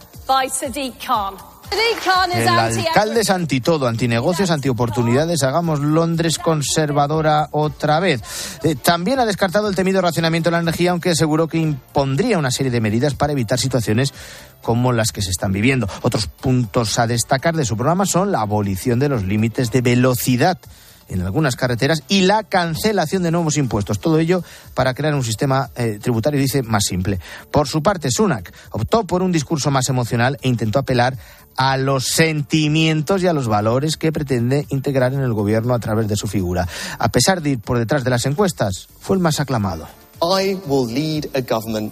by Sadiq Khan. Sadiq Khan is El alcalde es anti todo, antinegocios, antioportunidades. Hagamos Londres conservadora otra vez. Eh, también ha descartado el temido racionamiento de la energía, aunque aseguró que impondría una serie de medidas para evitar situaciones como las que se están viviendo. Otros puntos a destacar de su programa son la abolición de los límites de velocidad en algunas carreteras y la cancelación de nuevos impuestos. Todo ello para crear un sistema eh, tributario, dice, más simple. Por su parte, Sunak optó por un discurso más emocional e intentó apelar a los sentimientos y a los valores que pretende integrar en el gobierno a través de su figura. A pesar de ir por detrás de las encuestas, fue el más aclamado. I will lead a government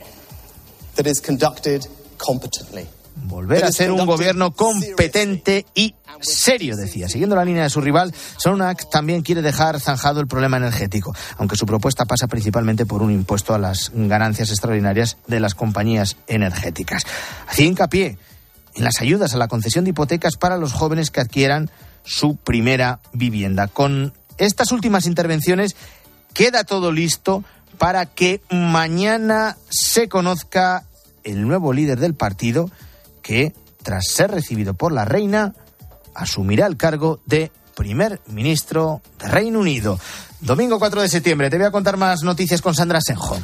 that is conducted competently. Volver a ser un gobierno competente y serio, decía. Siguiendo la línea de su rival, Sunak también quiere dejar zanjado el problema energético, aunque su propuesta pasa principalmente por un impuesto a las ganancias extraordinarias de las compañías energéticas. Hacía hincapié en las ayudas a la concesión de hipotecas para los jóvenes que adquieran su primera vivienda. Con estas últimas intervenciones queda todo listo para que mañana se conozca el nuevo líder del partido, que, tras ser recibido por la reina, asumirá el cargo de primer ministro de Reino Unido. Domingo cuatro de septiembre. Te voy a contar más noticias con Sandra Senjo.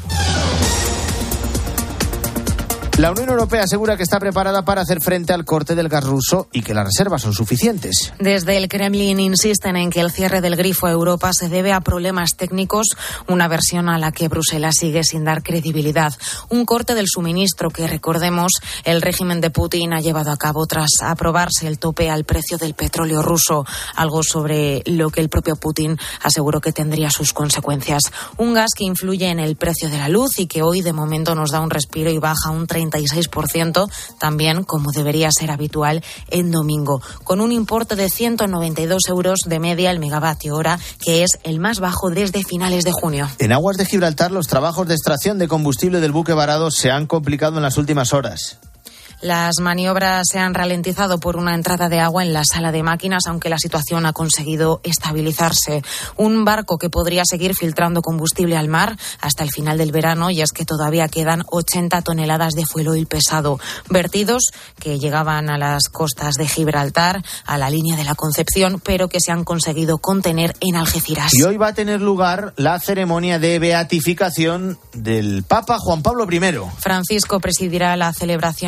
La Unión Europea asegura que está preparada para hacer frente al corte del gas ruso y que las reservas son suficientes. Desde el Kremlin insisten en que el cierre del grifo a Europa se debe a problemas técnicos, una versión a la que Bruselas sigue sin dar credibilidad. Un corte del suministro que, recordemos, el régimen de Putin ha llevado a cabo tras aprobarse el tope al precio del petróleo ruso, algo sobre lo que el propio Putin aseguró que tendría sus consecuencias. Un gas que influye en el precio de la luz y que hoy de momento nos da un respiro y baja un treinta y seis por ciento, también como debería ser habitual en domingo, con un importe de ciento noventa y dos euros de media el megavatio hora, que es el más bajo desde finales de junio. En aguas de Gibraltar, los trabajos de extracción de combustible del buque varado se han complicado en las últimas horas. Las maniobras se han ralentizado por una entrada de agua en la sala de máquinas, aunque la situación ha conseguido estabilizarse. Un barco que podría seguir filtrando combustible al mar hasta el final del verano, y es que todavía quedan ochenta toneladas de fuel oil pesado, vertidos que llegaban a las costas de Gibraltar, a la línea de la Concepción, pero que se han conseguido contener en Algeciras. Y hoy va a tener lugar la ceremonia de beatificación del Papa Juan Pablo primero. Francisco presidirá la celebración eucarística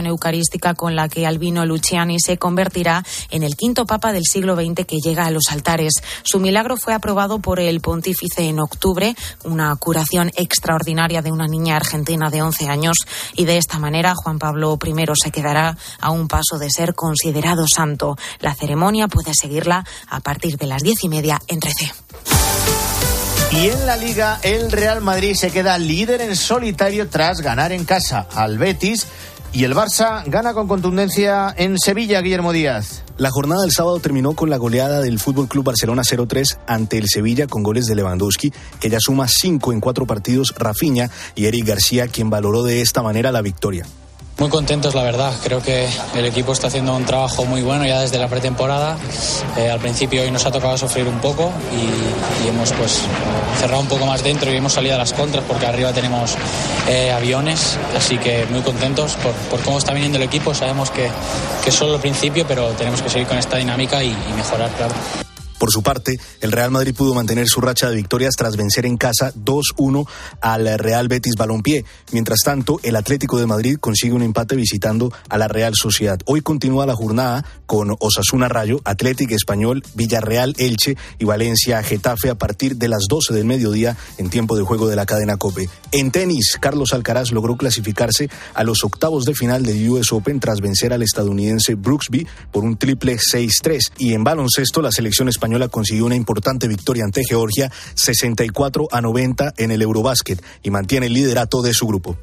característica con la que Albino Luciani se convertirá en el quinto papa del siglo veinte que llega a los altares. Su milagro fue aprobado por el pontífice en octubre, una curación extraordinaria de una niña argentina de once años, y de esta manera Juan Pablo primero se quedará a un paso de ser considerado santo. La ceremonia puede seguirla a partir de las diez y media en Trece. Y en la Liga, el Real Madrid se queda líder en solitario tras ganar en casa al Betis, y el Barça gana con contundencia en Sevilla. Guillermo Díaz. La jornada del sábado terminó con la goleada del F C Barcelona cero tres ante el Sevilla con goles de Lewandowski, que ya suma cinco en cuatro partidos, Rafinha y Eric García, quien valoró de esta manera la victoria. Muy contentos, la verdad. Creo que el equipo está haciendo un trabajo muy bueno ya desde la pretemporada. Eh, al principio hoy nos ha tocado sufrir un poco y, y hemos pues cerrado un poco más dentro y hemos salido a las contras porque arriba tenemos eh, aviones. Así que muy contentos por, por cómo está viniendo el equipo. Sabemos que, que es solo el principio, pero tenemos que seguir con esta dinámica y, y mejorar, claro. Por su parte, el Real Madrid pudo mantener su racha de victorias tras vencer en casa dos uno al Real Betis Balompié. Mientras tanto, el Atlético de Madrid consigue un empate visitando a la Real Sociedad. Hoy continúa la jornada con Osasuna Rayo, Atlético Español, Villarreal Elche y Valencia Getafe a partir de las doce del mediodía en tiempo de juego de la cadena COPE. En tenis, Carlos Alcaraz logró clasificarse a los octavos de final del U S Open tras vencer al estadounidense Brooksby por un triple seis tres. Y en baloncesto, la selección española consiguió una importante victoria ante Georgia, sesenta y cuatro a noventa en el Eurobásquet, y mantiene el liderato de su grupo.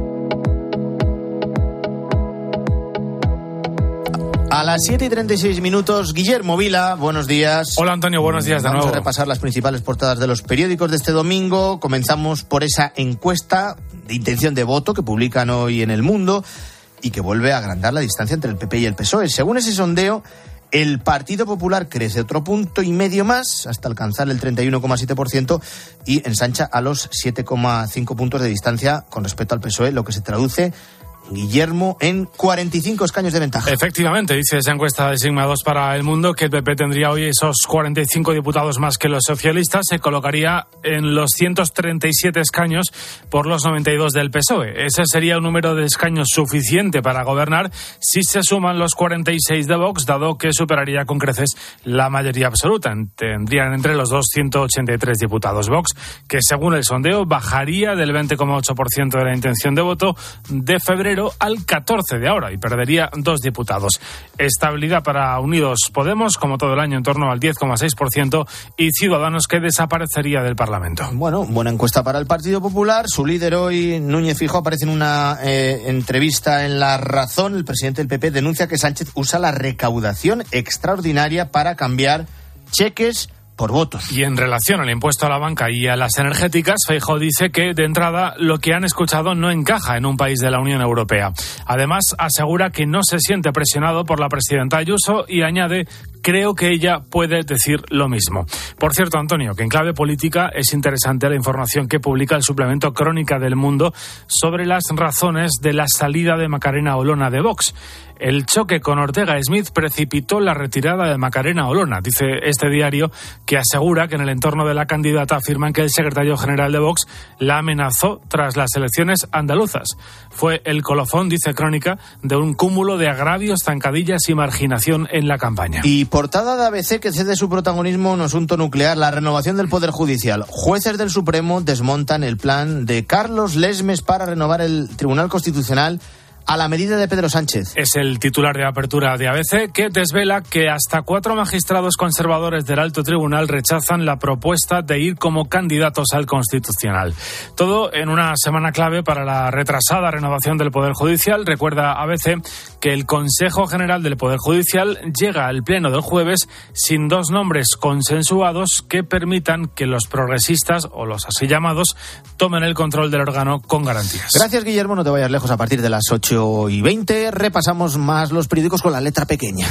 A las siete y treinta y seis minutos, Guillermo Vila, buenos días. Hola Antonio, buenos días de Vamos nuevo. Vamos a repasar las principales portadas de los periódicos de este domingo. Comenzamos por esa encuesta de intención de voto que publican hoy en El Mundo y que vuelve a agrandar la distancia entre el P P y el P S O E. Según ese sondeo, el Partido Popular crece otro punto y medio más hasta alcanzar el treinta y uno coma siete por ciento y ensancha a los siete coma cinco puntos de distancia con respecto al P S O E, lo que se traduce, Guillermo, en cuarenta y cinco escaños de ventaja. Efectivamente, dice esa encuesta de Sigma dos para El Mundo que el P P tendría hoy esos cuarenta y cinco diputados más que los socialistas, se colocaría en los ciento treinta y siete escaños por los noventa y dos del P S O E. Ese sería un número de escaños suficiente para gobernar si se suman los cuarenta y seis de Vox, dado que superaría con creces la mayoría absoluta. Tendrían entre los dos ciento ochenta y tres diputados. Vox, que según el sondeo bajaría del veinte coma ocho por ciento de la intención de voto de febrero al catorce de ahora y perdería dos diputados. Estabilidad para Unidos Podemos, como todo el año, en torno al diez coma seis por ciento, y Ciudadanos, que desaparecería del Parlamento. Bueno, buena encuesta para el Partido Popular. Su líder hoy, Núñez Feijóo, aparece en una eh, entrevista en La Razón. El presidente del P P denuncia que Sánchez usa la recaudación extraordinaria para cambiar cheques por votos. Y en relación al impuesto a la banca y a las energéticas, Feijóo dice que, de entrada, lo que han escuchado no encaja en un país de la Unión Europea. Además, asegura que no se siente presionado por la presidenta Ayuso y añade: creo que ella puede decir lo mismo. Por cierto, Antonio, que en clave política es interesante la información que publica el suplemento Crónica del Mundo sobre las razones de la salida de Macarena Olona de Vox. El choque con Ortega Smith precipitó la retirada de Macarena Olona, dice este diario, que asegura que en el entorno de la candidata afirman que el secretario general de Vox la amenazó tras las elecciones andaluzas. Fue el colofón, dice Crónica, de un cúmulo de agravios, zancadillas y marginación en la campaña. Y portada de A B C que cede su protagonismo a un asunto nuclear, la renovación del Poder Judicial. Jueces del Supremo desmontan el plan de Carlos Lesmes para renovar el Tribunal Constitucional a la medida de Pedro Sánchez. Es el titular de apertura de A B C, que desvela que hasta cuatro magistrados conservadores del Alto Tribunal rechazan la propuesta de ir como candidatos al Constitucional. Todo en una semana clave para la retrasada renovación del Poder Judicial. Recuerda A B C que el Consejo General del Poder Judicial llega al pleno del jueves sin dos nombres consensuados que permitan que los progresistas, o los así llamados, tomen el control del órgano con garantías. Gracias, Guillermo. No te vayas lejos. A partir de las ocho y veinte repasamos más los periódicos con la letra pequeña.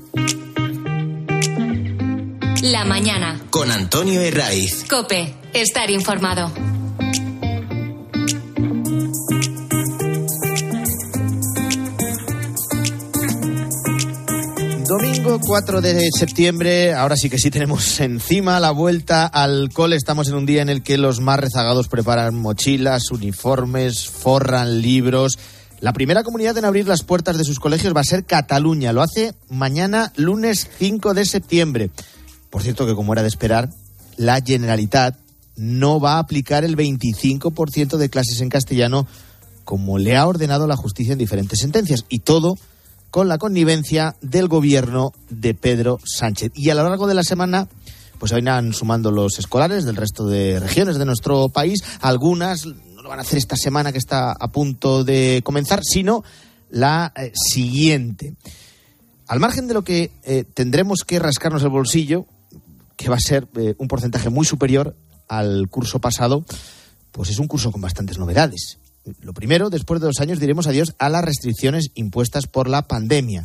La mañana. Con Antonio Herraiz. COPE. Estar informado. Domingo cuatro de septiembre, ahora sí que sí tenemos encima la vuelta al cole. Estamos en un día en el que los más rezagados preparan mochilas, uniformes, forran libros. La primera comunidad en abrir las puertas de sus colegios va a ser Cataluña. Lo hace mañana, lunes cinco de septiembre. Por cierto que, como era de esperar, la Generalitat no va a aplicar el veinticinco por ciento de clases en castellano, como le ha ordenado la justicia en diferentes sentencias. Y todo con la connivencia del gobierno de Pedro Sánchez. Y a lo largo de la semana, pues irán sumando los escolares del resto de regiones de nuestro país. Algunas no lo van a hacer esta semana que está a punto de comenzar, sino la eh, siguiente. Al margen de lo que eh, tendremos que rascarnos el bolsillo, que va a ser eh, un porcentaje muy superior al curso pasado, pues es un curso con bastantes novedades. Lo primero, después de dos años diremos adiós a las restricciones impuestas por la pandemia.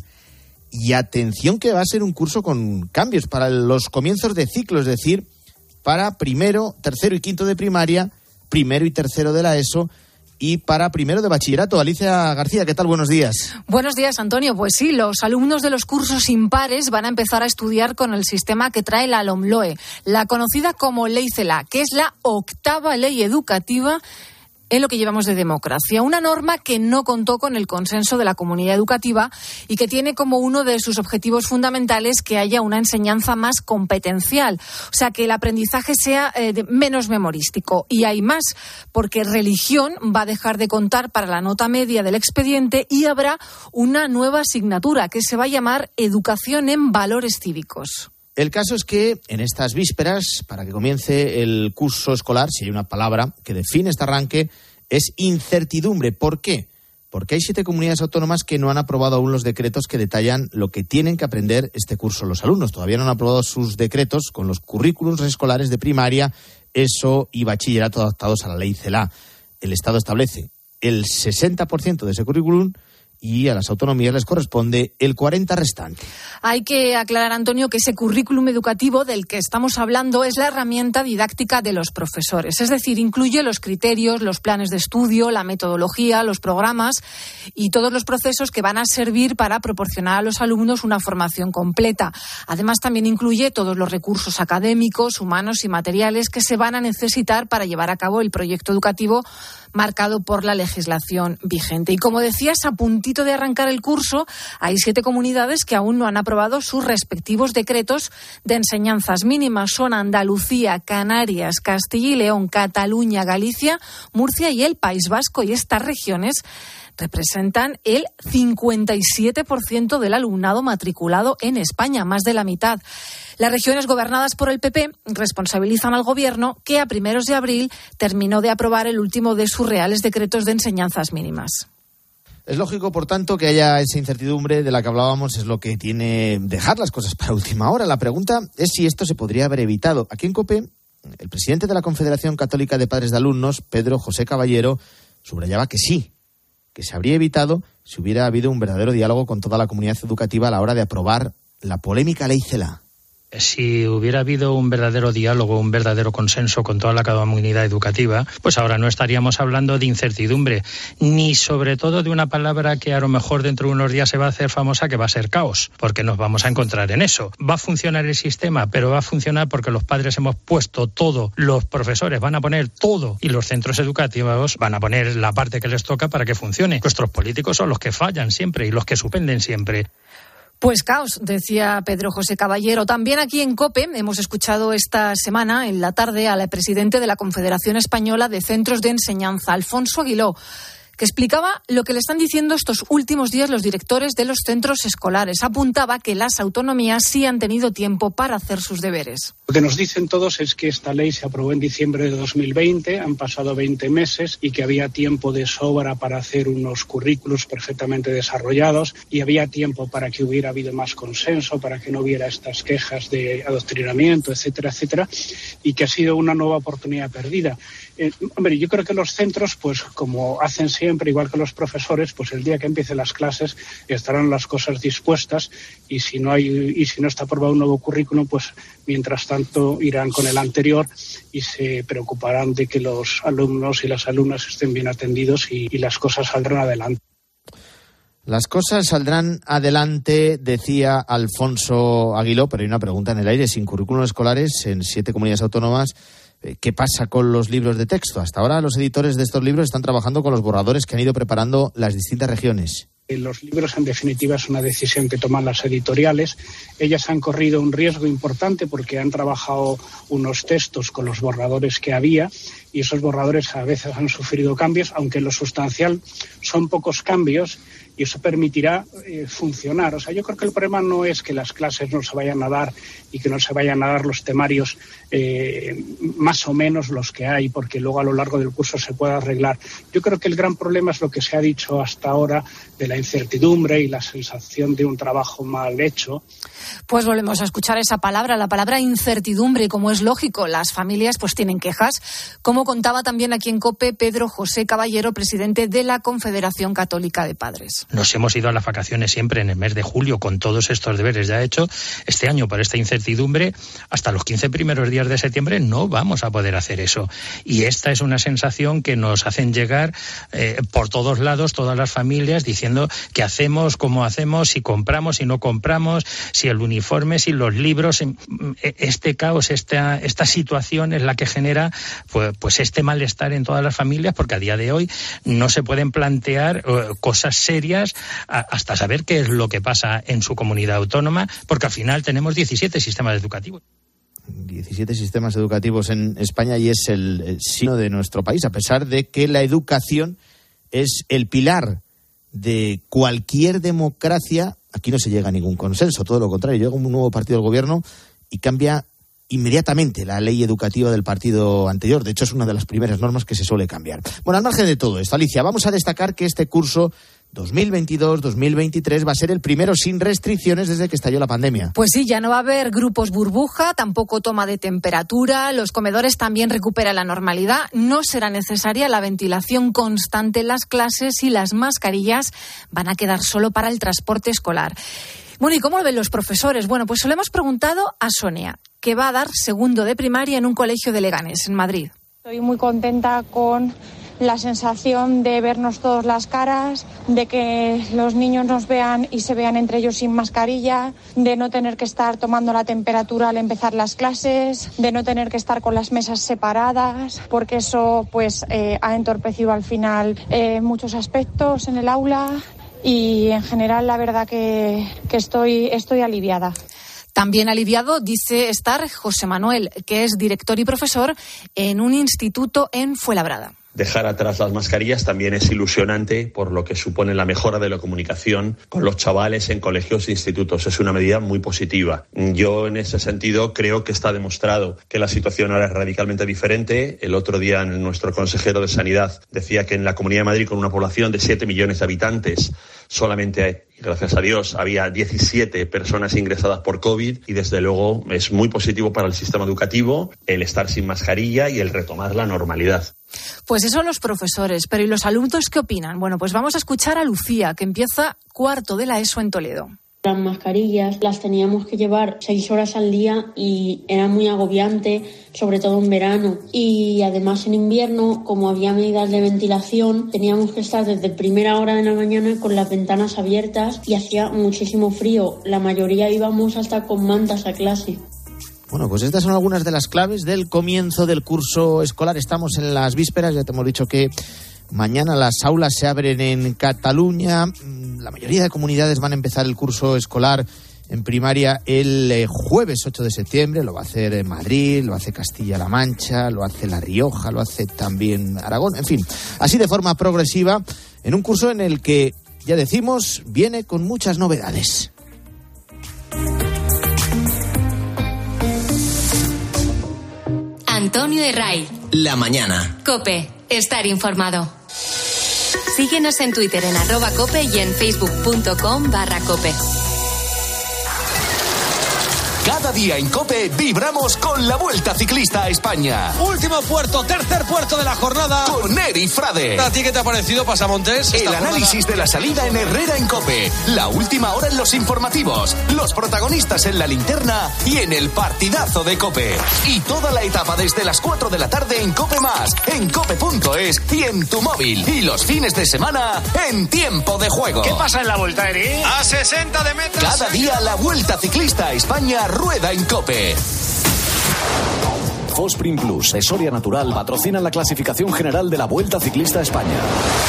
Y atención que va a ser un curso con cambios para los comienzos de ciclo, es decir, para primero, tercero y quinto de primaria, primero y tercero de la ESO y para primero de bachillerato. Alicia García, ¿qué tal? Buenos días. Buenos días, Antonio. Pues sí, los alumnos de los cursos impares van a empezar a estudiar con el sistema que trae la LOMLOE, la conocida como Ley CELA, que es la octava ley educativa en lo que llevamos de democracia. Una norma que no contó con el consenso de la comunidad educativa y que tiene como uno de sus objetivos fundamentales que haya una enseñanza más competencial. O sea, que el aprendizaje sea eh, de, menos memorístico. Y hay más, porque religión va a dejar de contar para la nota media del expediente y habrá una nueva asignatura que se va a llamar Educación en Valores Cívicos. El caso es que en estas vísperas, para que comience el curso escolar, si hay una palabra que define este arranque, es incertidumbre. ¿Por qué? Porque hay siete comunidades autónomas que no han aprobado aún los decretos que detallan lo que tienen que aprender este curso los alumnos. Todavía no han aprobado sus decretos con los currículums escolares de primaria, ESO y bachillerato adaptados a la ley CELA. El Estado establece el sesenta por ciento de ese currículum y a las autonomías les corresponde el cuarenta por ciento restante. Hay que aclarar, Antonio, que ese currículum educativo del que estamos hablando es la herramienta didáctica de los profesores. Es decir, incluye los criterios, los planes de estudio, la metodología, los programas y todos los procesos que van a servir para proporcionar a los alumnos una formación completa. Además, también incluye todos los recursos académicos, humanos y materiales que se van a necesitar para llevar a cabo el proyecto educativo marcado por la legislación vigente. Y como decías, a puntito de arrancar el curso, hay siete comunidades que aún no han aprobado sus respectivos decretos de enseñanzas mínimas. Son Andalucía, Canarias, Castilla y León, Cataluña, Galicia, Murcia y el País Vasco. Y estas regiones representan el cincuenta y siete por ciento del alumnado matriculado en España, más de la mitad. Las regiones gobernadas por el P P responsabilizan al Gobierno, que a primeros de abril terminó de aprobar el último de sus reales decretos de enseñanzas mínimas. Es lógico, por tanto, que haya esa incertidumbre de la que hablábamos, es lo que tiene dejar las cosas para última hora. La pregunta es si esto se podría haber evitado. Aquí en COPE, el presidente de la Confederación Católica de Padres de Alumnos, Pedro José Caballero, subrayaba que sí, que se habría evitado si hubiera habido un verdadero diálogo con toda la comunidad educativa a la hora de aprobar la polémica ley CELA. Si hubiera habido un verdadero diálogo, un verdadero consenso con toda la comunidad educativa, pues ahora no estaríamos hablando de incertidumbre, ni sobre todo de una palabra que a lo mejor dentro de unos días se va a hacer famosa, que va a ser caos, porque nos vamos a encontrar en eso. Va a funcionar el sistema, pero va a funcionar porque los padres hemos puesto todo, los profesores van a poner todo y los centros educativos van a poner la parte que les toca para que funcione. Nuestros políticos son los que fallan siempre y los que suspenden siempre. Pues caos, decía Pedro José Caballero. También aquí en COPE hemos escuchado esta semana, en la tarde, al presidente de la Confederación Española de Centros de Enseñanza, Alfonso Aguiló, que explicaba lo que le están diciendo estos últimos días los directores de los centros escolares. Apuntaba que las autonomías sí han tenido tiempo para hacer sus deberes. Lo que nos dicen todos es que esta ley se aprobó en diciembre de dos mil veinte, han pasado veinte meses y que había tiempo de sobra para hacer unos currículos perfectamente desarrollados y había tiempo para que hubiera habido más consenso, para que no hubiera estas quejas de adoctrinamiento, etcétera, etcétera, y que ha sido una nueva oportunidad perdida. Eh, hombre, yo creo que los centros, pues como hacen siempre, igual que los profesores, pues el día que empiecen las clases estarán las cosas dispuestas y si no hay y si no está aprobado un nuevo currículum, pues mientras tanto irán con el anterior y se preocuparán de que los alumnos y las alumnas estén bien atendidos y, y las cosas saldrán adelante. Las cosas saldrán adelante, decía Alfonso Aguiló, pero hay una pregunta en el aire. Sin currículum escolares en siete comunidades autónomas, ¿Qué pasa con los libros de texto? Hasta ahora los editores de estos libros están trabajando con los borradores que han ido preparando las distintas regiones. Los libros, en definitiva, es una decisión que toman las editoriales. Ellas han corrido un riesgo importante porque han trabajado unos textos con los borradores que había y esos borradores a veces han sufrido cambios, aunque en lo sustancial son pocos cambios, y eso permitirá eh, funcionar. O sea, yo creo que el problema no es que las clases no se vayan a dar y que no se vayan a dar los temarios eh, más o menos los que hay, porque luego a lo largo del curso se pueda arreglar. Yo creo que el gran problema es lo que se ha dicho hasta ahora de la incertidumbre y la sensación de un trabajo mal hecho. Pues volvemos a escuchar esa palabra, la palabra incertidumbre, y como es lógico, las familias pues tienen quejas, como contaba también aquí en COPE Pedro José Caballero, presidente de la Confederación Católica de Padres. Nos hemos ido a las vacaciones siempre en el mes de julio con todos estos deberes ya hechos. Este año, por esta incertidumbre, hasta los quince primeros días de septiembre no vamos a poder hacer eso. Y esta es una sensación que nos hacen llegar eh, por todos lados, todas las familias, diciendo qué hacemos, cómo hacemos, si compramos, si no compramos, si el uniforme, si los libros. Este caos, esta, esta situación es la que genera pues, pues este malestar en todas las familias, porque a día de hoy no se pueden plantear eh, cosas serias hasta saber qué es lo que pasa en su comunidad autónoma, porque al final tenemos diecisiete sistemas educativos. diecisiete sistemas educativos en España y es el, el signo de nuestro país, a pesar de que la educación es el pilar de cualquier democracia. Aquí no se llega a ningún consenso, todo lo contrario, llega un nuevo partido del gobierno y cambia inmediatamente la ley educativa del partido anterior. De hecho, es una de las primeras normas que se suele cambiar. Bueno, al margen de todo esto, Alicia, vamos a destacar que este curso dos mil veintidós dos mil veintitrés va a ser el primero sin restricciones desde que estalló la pandemia. Pues sí, ya no va a haber grupos burbuja, tampoco toma de temperatura, los comedores también recuperan la normalidad, no será necesaria la ventilación constante en las clases y las mascarillas van a quedar solo para el transporte escolar. Bueno, ¿y cómo lo ven los profesores? Bueno, pues se lo hemos preguntado a Sonia, que va a dar segundo de primaria en un colegio de Leganés, en Madrid. Estoy muy contenta con la sensación de vernos todas las caras, de que los niños nos vean y se vean entre ellos sin mascarilla, de no tener que estar tomando la temperatura al empezar las clases, de no tener que estar con las mesas separadas, porque eso pues eh, ha entorpecido al final eh, muchos aspectos en el aula. Y en general la verdad que, que estoy, estoy aliviada. También aliviado dice estar José Manuel, que es director y profesor en un instituto en Fuenlabrada. Dejar atrás las mascarillas también es ilusionante por lo que supone la mejora de la comunicación con los chavales en colegios e institutos. Es una medida muy positiva. Yo en ese sentido creo que está demostrado que la situación ahora es radicalmente diferente. El otro día nuestro consejero de Sanidad decía que en la Comunidad de Madrid, con una población de siete millones de habitantes, solamente, gracias a Dios, había diecisiete personas ingresadas por COVID y desde luego es muy positivo para el sistema educativo el estar sin mascarilla y el retomar la normalidad. Pues eso los profesores, pero ¿y los alumnos qué opinan? Bueno, pues vamos a escuchar a Lucía, que empieza cuarto de la ESO en Toledo. Las mascarillas las teníamos que llevar seis horas al día y era muy agobiante, sobre todo en verano. Y además en invierno, como había medidas de ventilación, teníamos que estar desde primera hora de la mañana con las ventanas abiertas y hacía muchísimo frío. La mayoría íbamos hasta con mantas a clase. Bueno, pues estas son algunas de las claves del comienzo del curso escolar. Estamos en las vísperas, ya te hemos dicho que mañana las aulas se abren en Cataluña. La mayoría de comunidades van a empezar el curso escolar en primaria el eh, jueves ocho de septiembre. Lo va a hacer en Madrid, lo hace Castilla-La Mancha, lo hace La Rioja, lo hace también Aragón. En fin, así de forma progresiva, en un curso en el que, ya decimos, viene con muchas novedades. Antonio Herray. La mañana. COPE. Estar informado. Síguenos en Twitter en arroba COPE y en facebook.com barra COPE. Cada día en COPE vibramos con la Vuelta Ciclista a España. Último puerto, tercer puerto de la jornada. Con Eri Frade. ¿A ti qué te ha parecido, Pasamontes? El análisis jornada de la salida en Herrera en COPE. La última hora en los informativos. Los protagonistas en la linterna y en el partidazo de COPE. Y toda la etapa desde las cuatro de la tarde en COPE Más, en cope punto es y en tu móvil. Y los fines de semana en Tiempo de Juego. ¿Qué pasa en la Vuelta, Eri? A sesenta de metros. Cada día la Vuelta Ciclista a España rueda en COPE. Fosprin Plus y Soria Natural patrocinan la clasificación general de la Vuelta Ciclista a España.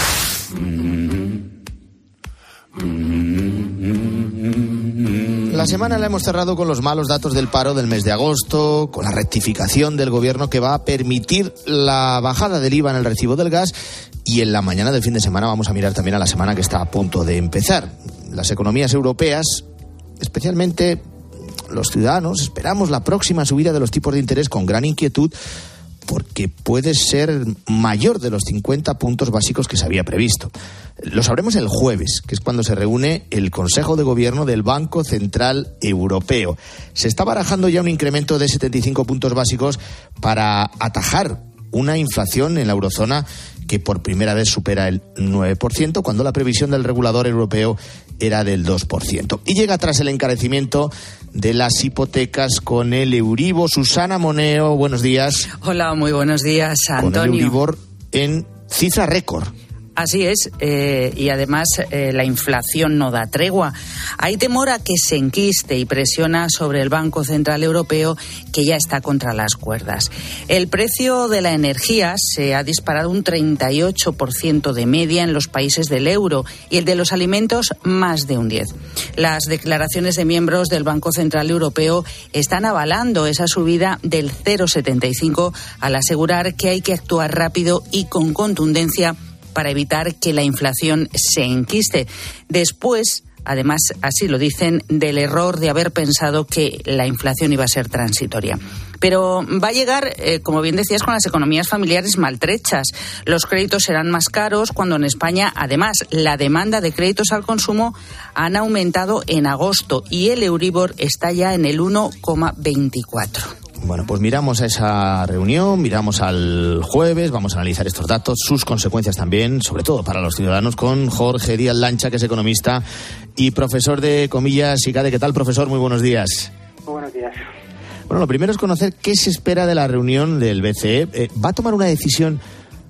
La semana la hemos cerrado con los malos datos del paro del mes de agosto, con la rectificación del gobierno que va a permitir la bajada del I V A en el recibo del gas, y en la mañana del fin de semana vamos a mirar también a la semana que está a punto de empezar. Las economías europeas, especialmente los ciudadanos, esperamos la próxima subida de los tipos de interés con gran inquietud, porque puede ser mayor de los cincuenta puntos básicos que se había previsto. Lo sabremos el jueves, que es cuando se reúne el Consejo de Gobierno del Banco Central Europeo. Se está barajando ya un incremento de setenta y cinco puntos básicos para atajar una inflación en la eurozona que por primera vez supera el nueve por ciento, cuando la previsión del regulador europeo era del dos por ciento. Y llega tras el encarecimiento de las hipotecas con el Euribor. Susana Moneo, buenos días. Hola, muy buenos días, Antonio. Con el Euribor en cifra récord. Así es, eh, y además eh, la inflación no da tregua. Hay temor a que se enquiste y presiona sobre el Banco Central Europeo, que ya está contra las cuerdas. El precio de la energía se ha disparado un treinta y ocho por ciento de media en los países del euro y el de los alimentos más de un diez por ciento. Las declaraciones de miembros del Banco Central Europeo están avalando esa subida del cero coma setenta y cinco al asegurar que hay que actuar rápido y con contundencia para evitar que la inflación se enquiste. Después, además, así lo dicen, del error de haber pensado que la inflación iba a ser transitoria. Pero va a llegar, eh, como bien decías, con las economías familiares maltrechas. Los créditos serán más caros cuando en España, además, la demanda de créditos al consumo han aumentado en agosto y el Euribor está ya en el uno coma veinticuatro. Bueno, pues miramos a esa reunión, miramos al jueves, vamos a analizar estos datos, sus consecuencias también, sobre todo para los ciudadanos, con Jorge Díaz Lancha, que es economista y profesor de Comillas y CADE. ¿Qué tal, profesor? Muy buenos días. Muy buenos días. Bueno, lo primero es conocer qué se espera de la reunión del B C E. Eh, ¿Va a tomar una decisión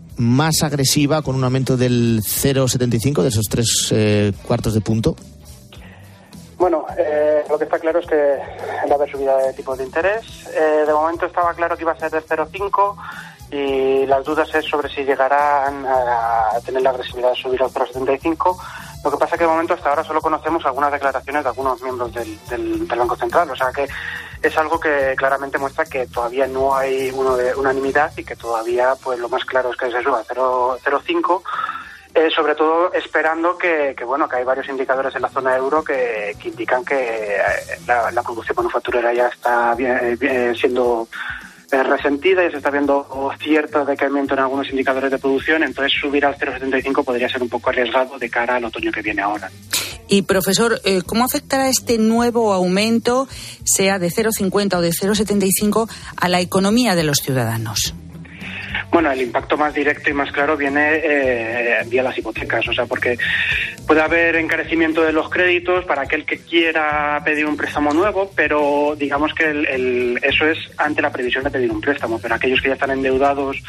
más agresiva con un aumento del cero coma setenta y cinco, de esos tres eh, cuartos de punto? Bueno, eh, lo que está claro es que va a haber subida de tipos de interés. Eh, de momento estaba claro que iba a ser del cero coma cinco y las dudas es sobre si llegarán a tener la agresividad de subir al cero coma setenta y cinco. Lo que pasa es que de momento hasta ahora solo conocemos algunas declaraciones de algunos miembros del, del, del Banco Central, o sea que es algo que claramente muestra que todavía no hay uno de unanimidad y que todavía pues lo más claro es que se suba a cero coma cinco. Eh, sobre todo esperando que, que bueno que hay varios indicadores en la zona euro que, que indican que eh, la, la producción manufacturera ya está bien, bien, siendo eh, resentida y se está viendo cierto decaimiento en algunos indicadores de producción. Entonces subir al cero coma setenta y cinco podría ser un poco arriesgado de cara al otoño que viene ahora. Y profesor, eh, ¿cómo afectará este nuevo aumento, sea de cero coma cincuenta o de cero coma setenta y cinco, a la economía de los ciudadanos? Bueno, el impacto más directo y más claro viene eh, vía las hipotecas, o sea, porque puede haber encarecimiento de los créditos para aquel que quiera pedir un préstamo nuevo, pero digamos que el, el, eso es ante la previsión de pedir un préstamo, pero aquellos que ya están endeudados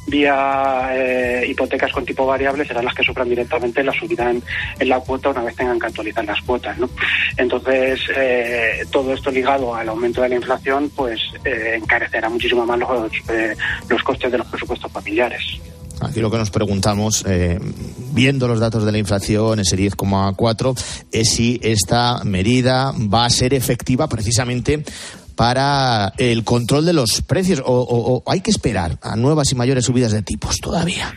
vía eh, hipotecas con tipo variable serán las que sufran directamente la subida en, en la cuota una vez tengan que actualizar las cuotas, ¿no? Entonces, eh, todo esto ligado al aumento de la inflación, pues eh, encarecerá muchísimo más los, eh, los costes de los presupuestos familiares. Aquí lo que nos preguntamos, eh, viendo los datos de la inflación, ese diez coma cuatro, es si esta medida va a ser efectiva precisamente para el control de los precios o, o, o hay que esperar a nuevas y mayores subidas de tipos todavía.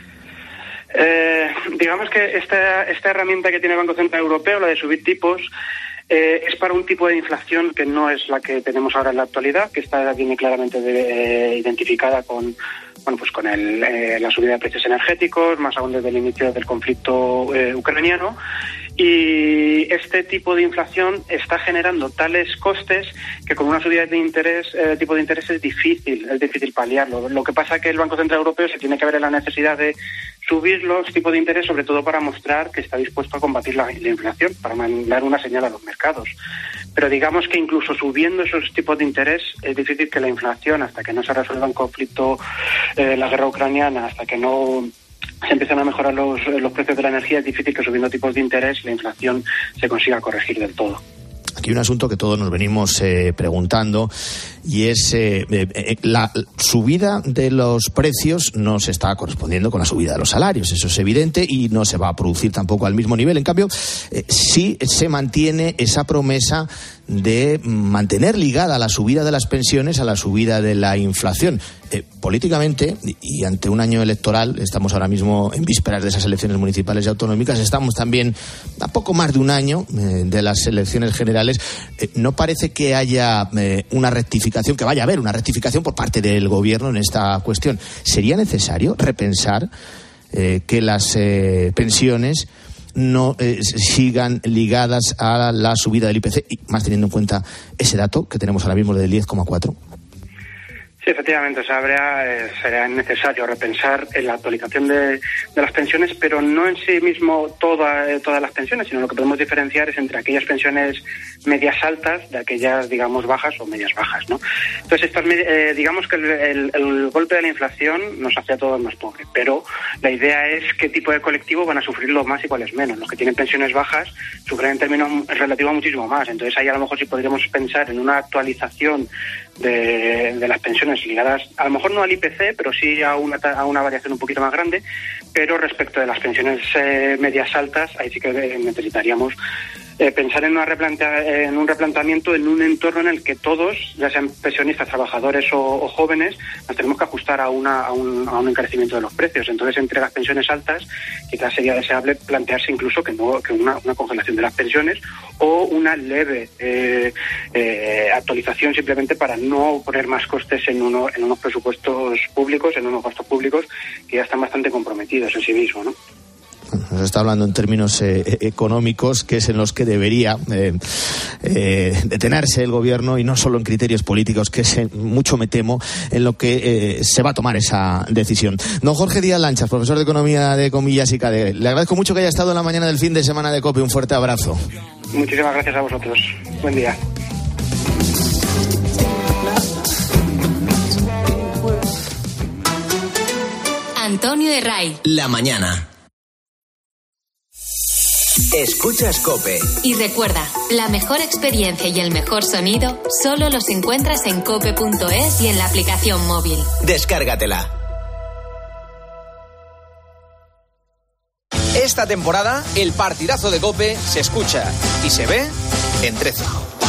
Eh, digamos que esta, esta herramienta que tiene el Banco Central Europeo, la de subir tipos, Eh, es para un tipo de inflación que no es la que tenemos ahora en la actualidad, que está viene claramente de, eh, identificada con bueno pues con el, eh, la subida de precios energéticos, más aún desde el inicio del conflicto eh, ucraniano. Y este tipo de inflación está generando tales costes que con una subida de interés, eh, tipo de interés es difícil, es difícil paliarlo. Lo que pasa es que el Banco Central Europeo se tiene que ver en la necesidad de subir los tipos de interés, sobre todo para mostrar que está dispuesto a combatir la, la inflación, para mandar una señal a los mercados. Pero digamos que incluso subiendo esos tipos de interés es difícil que la inflación, hasta que no se resuelva el conflicto, eh, la guerra ucraniana, hasta que no se empiezan a mejorar los, los precios de la energía, es difícil que subiendo tipos de interés la inflación se consiga corregir del todo. Aquí un asunto que todos nos venimos eh, preguntando y es eh, eh, la subida de los precios no se está correspondiendo con la subida de los salarios, eso es evidente, y no se va a producir tampoco al mismo nivel. En cambio, eh, sí se mantiene esa promesa de mantener ligada la subida de las pensiones a la subida de la inflación. Eh, políticamente, y ante un año electoral, estamos ahora mismo en vísperas de esas elecciones municipales y autonómicas, estamos también a poco más de un año eh, de las elecciones generales. Eh, no parece que haya eh, una rectificación, que vaya a haber una rectificación por parte del gobierno en esta cuestión. ¿Sería necesario repensar eh, que las eh, pensiones no eh, sigan ligadas a la subida del I P C, y más teniendo en cuenta ese dato que tenemos ahora mismo del diez coma cuatro? Sí, efectivamente, o sea, habría, eh, sería necesario repensar en la actualización de, de las pensiones, pero no en sí mismo toda, eh, todas las pensiones, sino lo que podemos diferenciar es entre aquellas pensiones medias altas de aquellas, digamos, bajas o medias bajas, ¿no? Entonces, estas, eh, digamos que el, el, el golpe de la inflación nos hace a todos más pobres, pero la idea es qué tipo de colectivo van a sufrirlo más y cuáles menos. Los que tienen pensiones bajas sufren en términos relativos muchísimo más. Entonces, ahí a lo mejor sí podríamos pensar en una actualización de, de las pensiones ligadas, a lo mejor no al I P C, pero sí a una, a una variación un poquito más grande. Pero respecto de las pensiones eh, medias altas, ahí sí que necesitaríamos eh, pensar en, una replantea, en un replanteamiento en un entorno en el que todos, ya sean pensionistas, trabajadores o, o jóvenes, nos tenemos que ajustar a, una, a, un, a un encarecimiento de los precios. Entonces, entre las pensiones altas, quizás sería deseable plantearse incluso que, no, que una, una congelación de las pensiones o una leve eh, eh, actualización, simplemente para no poner más costes en, uno, en unos presupuestos públicos, en unos gastos públicos que ya están bastante comprometidos en sí mismos, ¿no? Nos está hablando en términos eh, económicos, que es en los que debería eh, eh, detenerse el gobierno, y no solo en criterios políticos, que es en, mucho me temo en lo que eh, se va a tomar esa decisión. Don Jorge Díaz Lanchas, profesor de Economía de Comillas y C A D E. Le agradezco mucho que haya estado en la mañana del fin de semana de COPE. Un fuerte abrazo. Muchísimas gracias a vosotros. Buen día. Antonio Herray. La mañana. Escuchas COPE. Y recuerda, la mejor experiencia y el mejor sonido solo los encuentras en cope punto es y en la aplicación móvil. Descárgatela. Esta temporada, el partidazo de COPE se escucha y se ve en trece.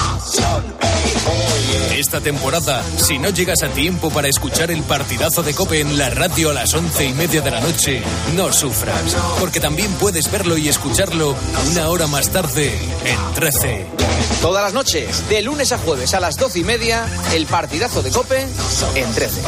Esta temporada, si no llegas a tiempo para escuchar el partidazo de COPE en la radio a las once y media de la noche, no sufras, porque también puedes verlo y escucharlo una hora más tarde en trece. Todas las noches, de lunes a jueves a las doce y media, el partidazo de COPE en trece.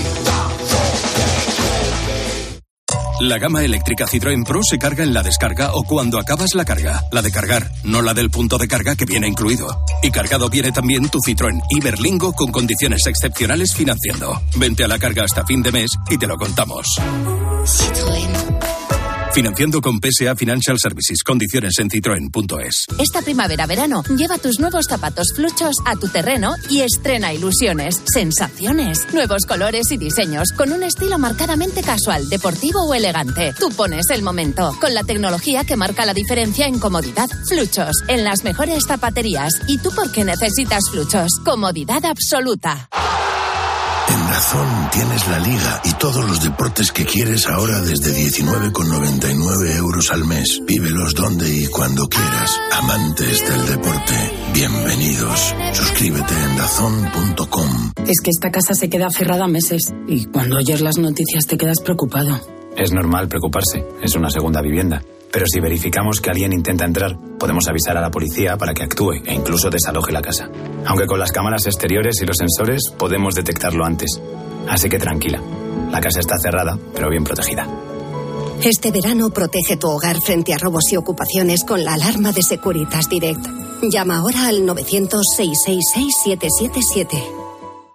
La gama eléctrica Citroën Pro se carga en la descarga o cuando acabas la carga. La de cargar, no la del punto de carga que viene incluido. Y cargado viene también tu Citroën Iberlingo con condiciones excepcionales financiando. Vente a la carga hasta fin de mes y te lo contamos. Citroën. Financiando con P S A Financial Services. Condiciones en citroen punto es. Esta primavera-verano, lleva tus nuevos zapatos fluchos a tu terreno y estrena ilusiones, sensaciones, nuevos colores y diseños, con un estilo marcadamente casual, deportivo o elegante. Tú pones el momento, con la tecnología que marca la diferencia en comodidad. Fluchos, en las mejores zapaterías. ¿Y tú por qué necesitas Fluchos? Comodidad absoluta. En DAZN tienes la Liga y todos los deportes que quieres ahora desde diecinueve con noventa y nueve euros al mes. Vívelos donde y cuando quieras. Amantes del deporte, bienvenidos. Suscríbete en dazn punto com. Es que esta casa se queda cerrada meses y cuando oyes las noticias te quedas preocupado. Es normal preocuparse, es una segunda vivienda. Pero si verificamos que alguien intenta entrar, podemos avisar a la policía para que actúe e incluso desaloje la casa. Aunque con las cámaras exteriores y los sensores podemos detectarlo antes. Así que tranquila, la casa está cerrada, pero bien protegida. Este verano protege tu hogar frente a robos y ocupaciones con la alarma de Securitas Direct. Llama ahora al novecientos, seiscientos sesenta y seis, siete siete siete.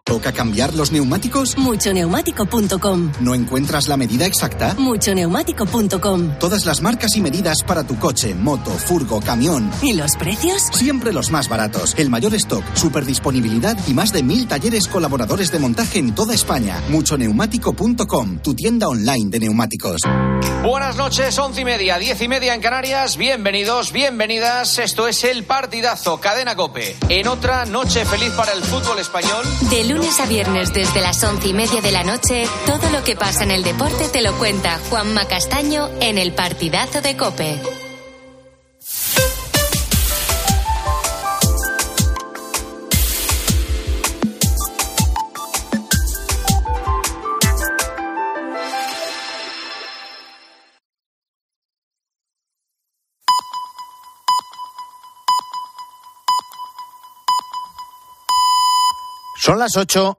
¿Toca cambiar los neumáticos? mucho neumático punto com. ¿No encuentras la medida exacta? mucho neumático punto com. Todas las marcas y medidas para tu coche, moto, furgo, camión. ¿Y los precios? Siempre los más baratos. El mayor stock, superdisponibilidad y más de mil talleres colaboradores de montaje en toda España. mucho neumático punto com, tu tienda online de neumáticos. Buenas noches, once y media, diez y media en Canarias. Bienvenidos, bienvenidas. Esto es El Partidazo, Cadena COPE. En otra noche feliz para el fútbol español. De lunes a viernes desde las once y media de la noche, todo lo que pasa en el deporte te lo cuenta Juanma Castaño en El Partidazo de COPE. Son las ocho